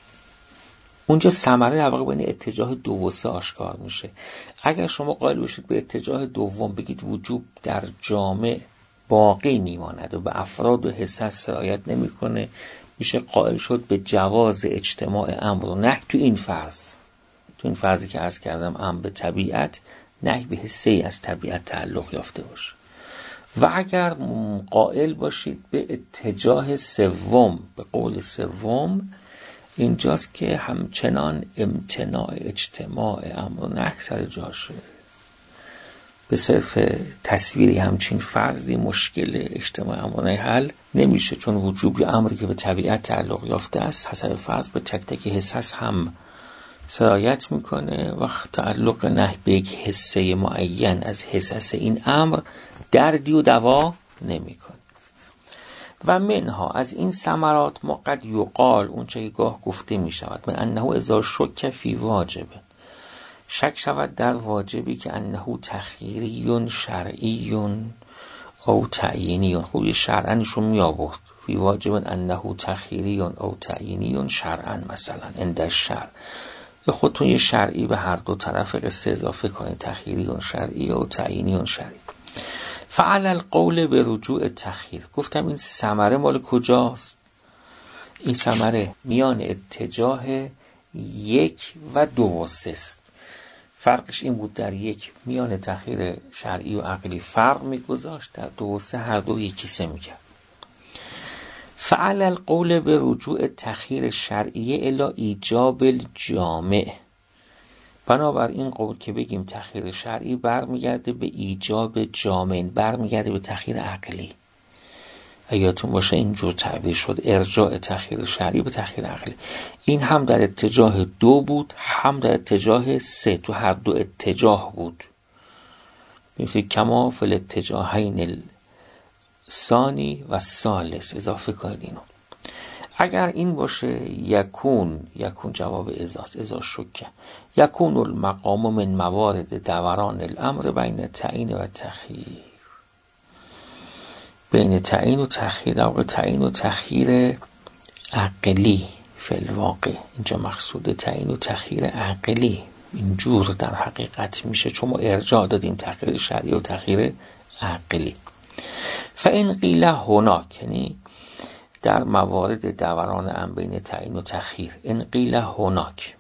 اونجا ثمره در واقع بین اتجاه دو و سه آشکار میشه. اگر شما قائل بشید به اتجاه دوم، بگید وجوب در جامع باقی میماند و به افراد و حصص سرایت نمیکنه، میشه قائل شد به جواز اجتماع امر و نهی تو این فرض. تو این فرضی که عرض کردم، امر به طبیعت، نهی به حصه ای از طبیعت تعلق یافته باشه. و اگر قائل باشید به اتجاه سوم، به قول سوم، اینجاست که همچنان امتناع اجتماع امر و نهی سر جاشه. به صرف تصویری همچین فرضی مشکل اجتماع امر و نهی حل نمیشه، چون وجوب امری که به طبیعت تعلق یافته است حسب فرض به تک تک حصص هم سرایت میکنه و تعلق نهی به یک حصه معین از حصص این امر دردی و دوا نمیکنه. و منها، از این ثمرات، ما قد یقال، اون چه گاه گفته میشود، من انه اذا شک فی واجب، شک شود در واجبی که انه تخییری شرعی او تعیینی. خوب شرعنشون می آورد فی واجب انه تخییری او تعیینی شرعن، مثلا عند الشرع. خودتون یه شرعی به هر دو طرف قصه اضافه کنید، تخییری شرعی و تعیینی شرعی. فعل القول به رجوع تخییر، گفتم این ثمره مال کجاست؟ این ثمره میان اتجاه یک و دو و سه است. فرقش این بود در یک میان تخییر شرعی و عقلی فرق میگذاشت، در دو و سه هر دو یکی سه میکرد. فعل القول به رجوع تخییر شرعی الی ایجاب الجامع، بنابراین قول که بگیم تخییر شرعی برمیگرده به ایجاب جامع، برمیگرده به تخییر عقلی. یادتون باشه اینجور تعبیر شد، ارجاع تخییر شرعی به تخییر عقلی. این هم در اتجاه دو بود، هم در اتجاه سه، تو هر دو اتجاه بود. مثل کما فی الاتجاهین ثانی و ثالث، اضافه کنید اینو. اگر این باشه یکون، یکون جواب ازاست، ازا شکه، یکون المقام من موارد دوران الامر بین تعیین و تخییر، بین تعیین و تخییر، در واقع تعیین و تخییر عقلی فی الواقع. اینجا مقصود تعیین و تخییر عقلی اینجور در حقیقت میشه، چون ما ارجاع دادیم تخییر شرعی و تخییر عقلی. فإن قیل هناک، یعنی در موارد دوران ام بین تعیین و تخییر، ان قیل هناک،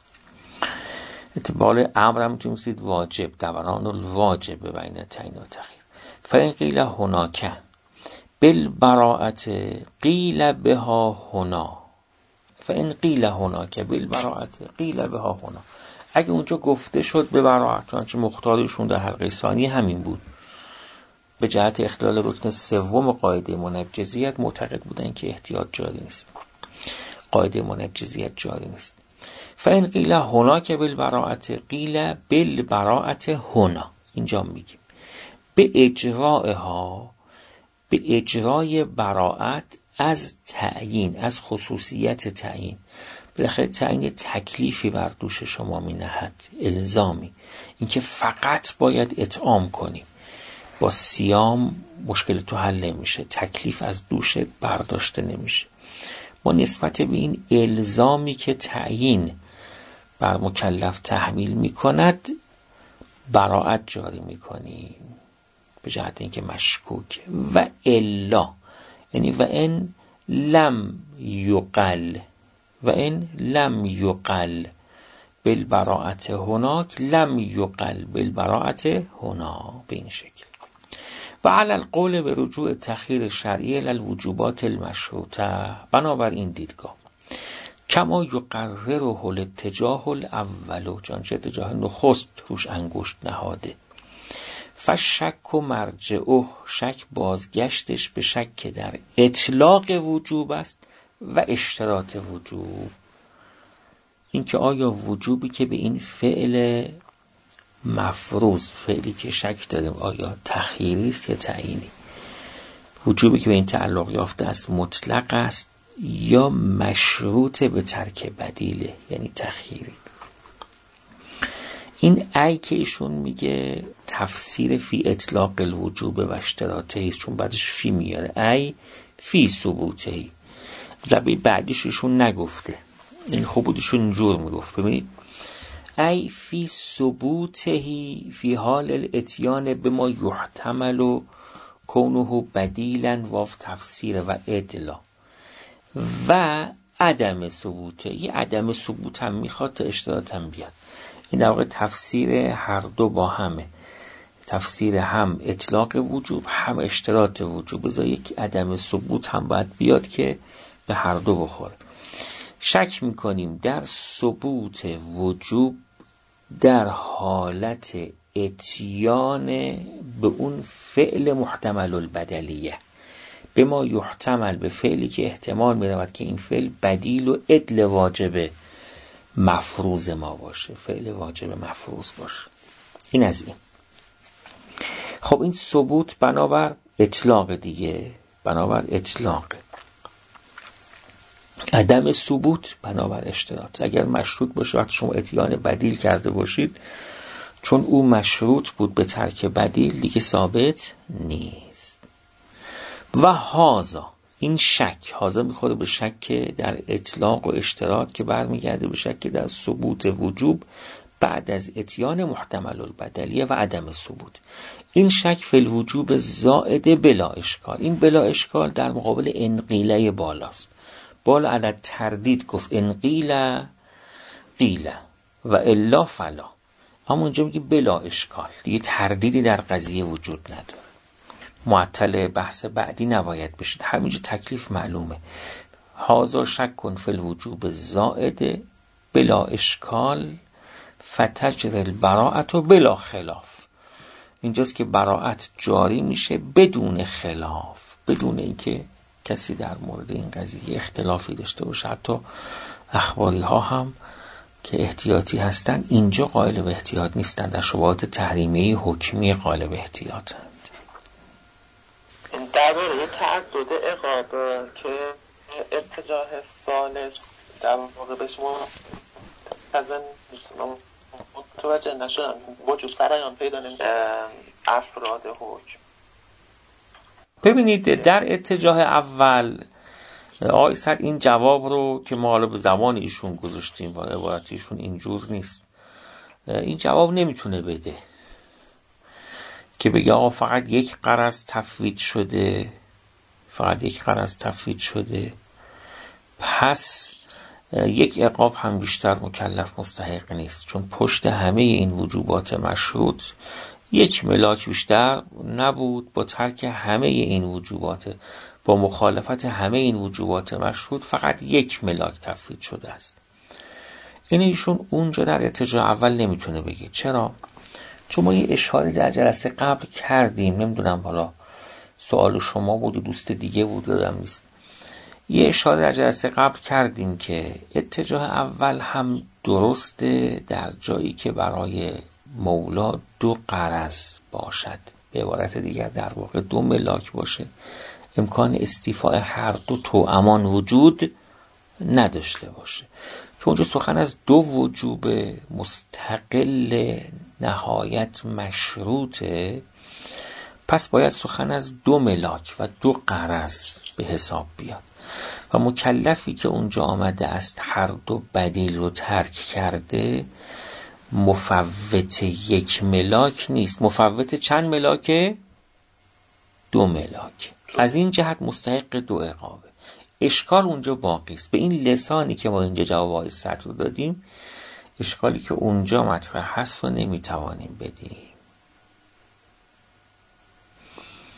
اعتبار امر هم میتونیم بسید واجب، دوران الواجب بین تعیین و تخییر. فإن قیل هناک بالبراءت قیل بها هنا، فإن قیل هناک بالبراءت قیل بها هنا، اگه اونجا گفته شد به براءت، چون مختارشون در حلقه ثانی همین بود، به جهت اختلال رکن سوم قاعده منجزیت معتقد بودن که احتیاط جاری نیست، قاعده منجزیت جاری نیست. فإن قیل هناک بالبراءت قیل بالبراءت هنا، اینجا میگیم به اجرائها، به اجرای براءت از تعیین، از خصوصیت تعیین. بالاخره تعیین تکلیفی بر دوش شما می نهد، الزامی، اینکه فقط باید اطعام کنی، با صیام مشکل تو حل نمیشه، تکلیف از دوشت برداشته نمیشه. ما نسبت به این الزامی که تعیین بر مکلف تحمیل میکند براءت جاری میکنیم، به جهت اینکه مشکوک. و الا، یعنی و ان لم یقل، و ان لم یقل بالبراءت هناک لم یقل بالبراءت هنا، به این شکل. و علی القول به رجوع تخییر شرعی للوجوبات المشروطه، بنابراین دیدگاه کما یقرر الاتجاه الاول، چنانچه اتجاه نخست روش انگشت نهاده، فشک و مرجعه، شک بازگشتش به شک در اطلاق وجوب است و اشتراط وجوب، اینکه آیا وجوبی که به این فعل مفروض، فعلی که شک داریم آیا تخییری است یا تعیینی، وجوبی که به این تعلق یافته است مطلق است یا مشروط به ترک بدیله یعنی تخییری. این ای که ایشون میگه تفسیر فی اطلاق الوجوب و اشتراطه است، چون بعدش فی میاره، ای فی ثبوته، ضربه بعدیش ایشون نگفته، این خوب بود ایشون اینجور میگفت. ببینید ای فی ثبوتهی فی حال الاتیان به ما یحتمل و کونه بدیلا واف تفسیر و ادلا و عدم ثبوته، یه عدم ثبوت هم میخواد تا اشتراط هم بیاد. این در واقع تفسیر هر دو با همه، تفسیر هم اطلاق وجوب هم اشتراط وجوب، بذار یک عدم ثبوت هم باید بیاد که به هر دو بخوره. شک میکنیم در ثبوت وجوب در حالت اتیان به اون فعل محتمل البدلیه، به ما یحتمل، به فعلی که احتمال میرود که این فعل بدیل و عدل واجب مفروض ما باشه، فعل واجب مفروض باشه. این از این. خب این ثبوت بنابر اطلاق دیگه، بنابر اطلاق. عدم ثبوت بنابر اشتراط. اگر مشروط باشه وقتی شما اتیان بدیل کرده باشید، چون او مشروط بود به ترک بدیل دیگه ثابت نیست. و هازا، این شک، هازا میخوره به شک در اطلاق و اشتراط که برمیگرده به شک در ثبوت وجوب بعد از اتیان محتمل البدلیه و عدم ثبوت. این شک فی الوجوب زائد بلا اشکال، این بلا اشکال در مقابل انقیله بالاست. بالا علی تردید گفت انقیله قیله و الا فلا، اما اونجا میگه بلا اشکال، دیگه تردیدی در قضیه وجود نداره. معطل بحث بعدی نباید بشید، همینجا تکلیف معلومه. هازا شک کن فی الوجوب زائد بلا اشکال فتجر البراءت و بلا خلاف، اینجاست که براءت جاری میشه بدون خلاف، بدون اینکه کسی در مورد این قضیه اختلافی داشته باشه. حتی اخباری ها هم که احتیاطی هستن اینجا قائل به احتیاط نیستن، در شبهات تحریمی حکمی قائل به احتیاطند. درباره تعدد عقاب که ارتجاح ثالث در واقع به شما تزن متوجه نشدم، وجوب سرایان پیدا نمیشه افراد حکم. ببینید در اتجاه اول آقای سعد این جواب رو که ما حالا به زمان ایشون گذاشتیم و عبارت ایشون اینجور نیست، این جواب نمیتونه بده که بگه آقا فقط یک قرض تفویض شده، فقط یک قرض تفویض شده پس یک عقاب هم بیشتر مکلف مستحق نیست، چون پشت همه این وجوبات مشروط یک ملاک بیشتر نبود، با ترک همه این وجوبات، با مخالفت همه این وجوبات مشروط فقط یک ملاک تفویض شده است. این ایشون اونجا در اتجاه اول نمیتونه بگه. چرا؟ چون ما یه اشاره در جلسه قبل کردیم، نمیدونم حالا سوال شما بود دوست دیگه بود یادم نیست، یه اشاره در جلسه قبل کردیم که اتجاه اول هم درسته در جایی که برای مولا دو قرض باشد، به عبارت دیگر در واقع دو ملاک باشه، امکان استیفاء هر دو توامان وجود نداشته باشه. چون اونجا سخن از دو وجوب مستقل نهایت مشروطه، پس باید سخن از دو ملاک و دو قرض به حساب بیاد و مکلفی که اونجا آمده است هر دو بدیل رو ترک کرده مفوت یک ملاک نیست، مفوت چند ملاکه؟ دو ملاک. از این جهت مستحق دو عقابه. اشکال اونجا باقی است. به این لسانی که ما اینجا جواب آقای سعد رو دادیم، اشکالی که اونجا مطرح هست رو نمیتوانیم بدیم.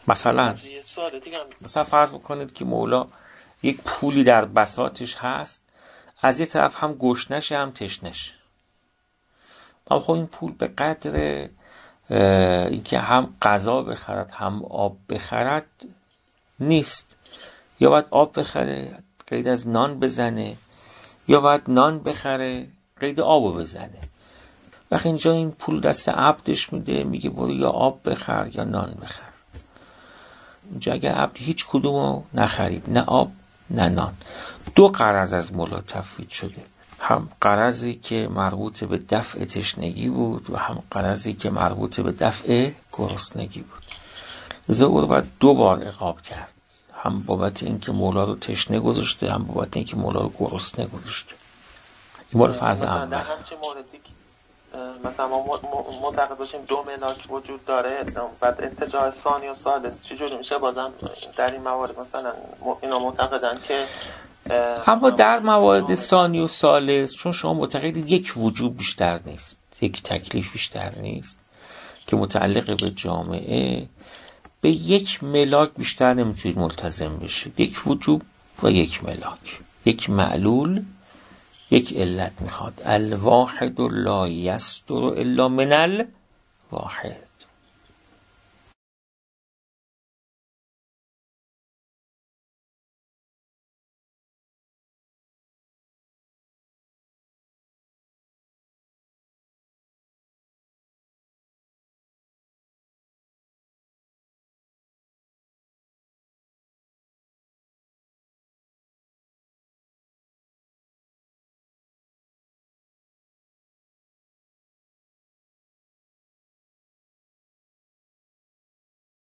مثلا مثلا فرض بکنید که مولا یک پولی در بساطش هست، از یه طرف هم گشنشه هم تشنشه، اما خب این پول به قدر اینکه هم غذا بخرد هم آب بخرد نیست. یا باید آب بخره قید از نان بزنه، یا باید نان بخره قید آب بزنه. وقتی اینجا این پول دست عبدش میده، میگه برو یا آب بخر یا نان بخر. اینجا اگر عبد هیچ کدومو نخرید، نه آب نه نان، دو غرض از مولا تفویض شده، هم غرضی که مربوط به دفع تشنگی بود و هم غرضی که مربوط به دفع گرسنگی بود. لذا او رو باید دو بار عقاب کرد، هم بابت اینکه مولا رو تشنه گذاشته، هم بابت اینکه مولا رو گرسنه گذاشته. این مورد فرض اول. در همچین موردی مثلا ما معتقد باشیم دو ملاک وجود داره، بعد اتجاه ثانی و ثالث چجوری میشه؟ بازم در این موارد مثلا اینا معتقدن که اما در موارد ثانی و ثالث چون شما معتقدید یک وجوب بیشتر نیست، یک تکلیف بیشتر نیست که متعلق به جامعه، به یک ملاک بیشتر نمیتونید ملتزم بشید. یک وجوب و یک ملاک، یک معلول یک علت میخواد. الواحد لا یصدر الا من الواحد.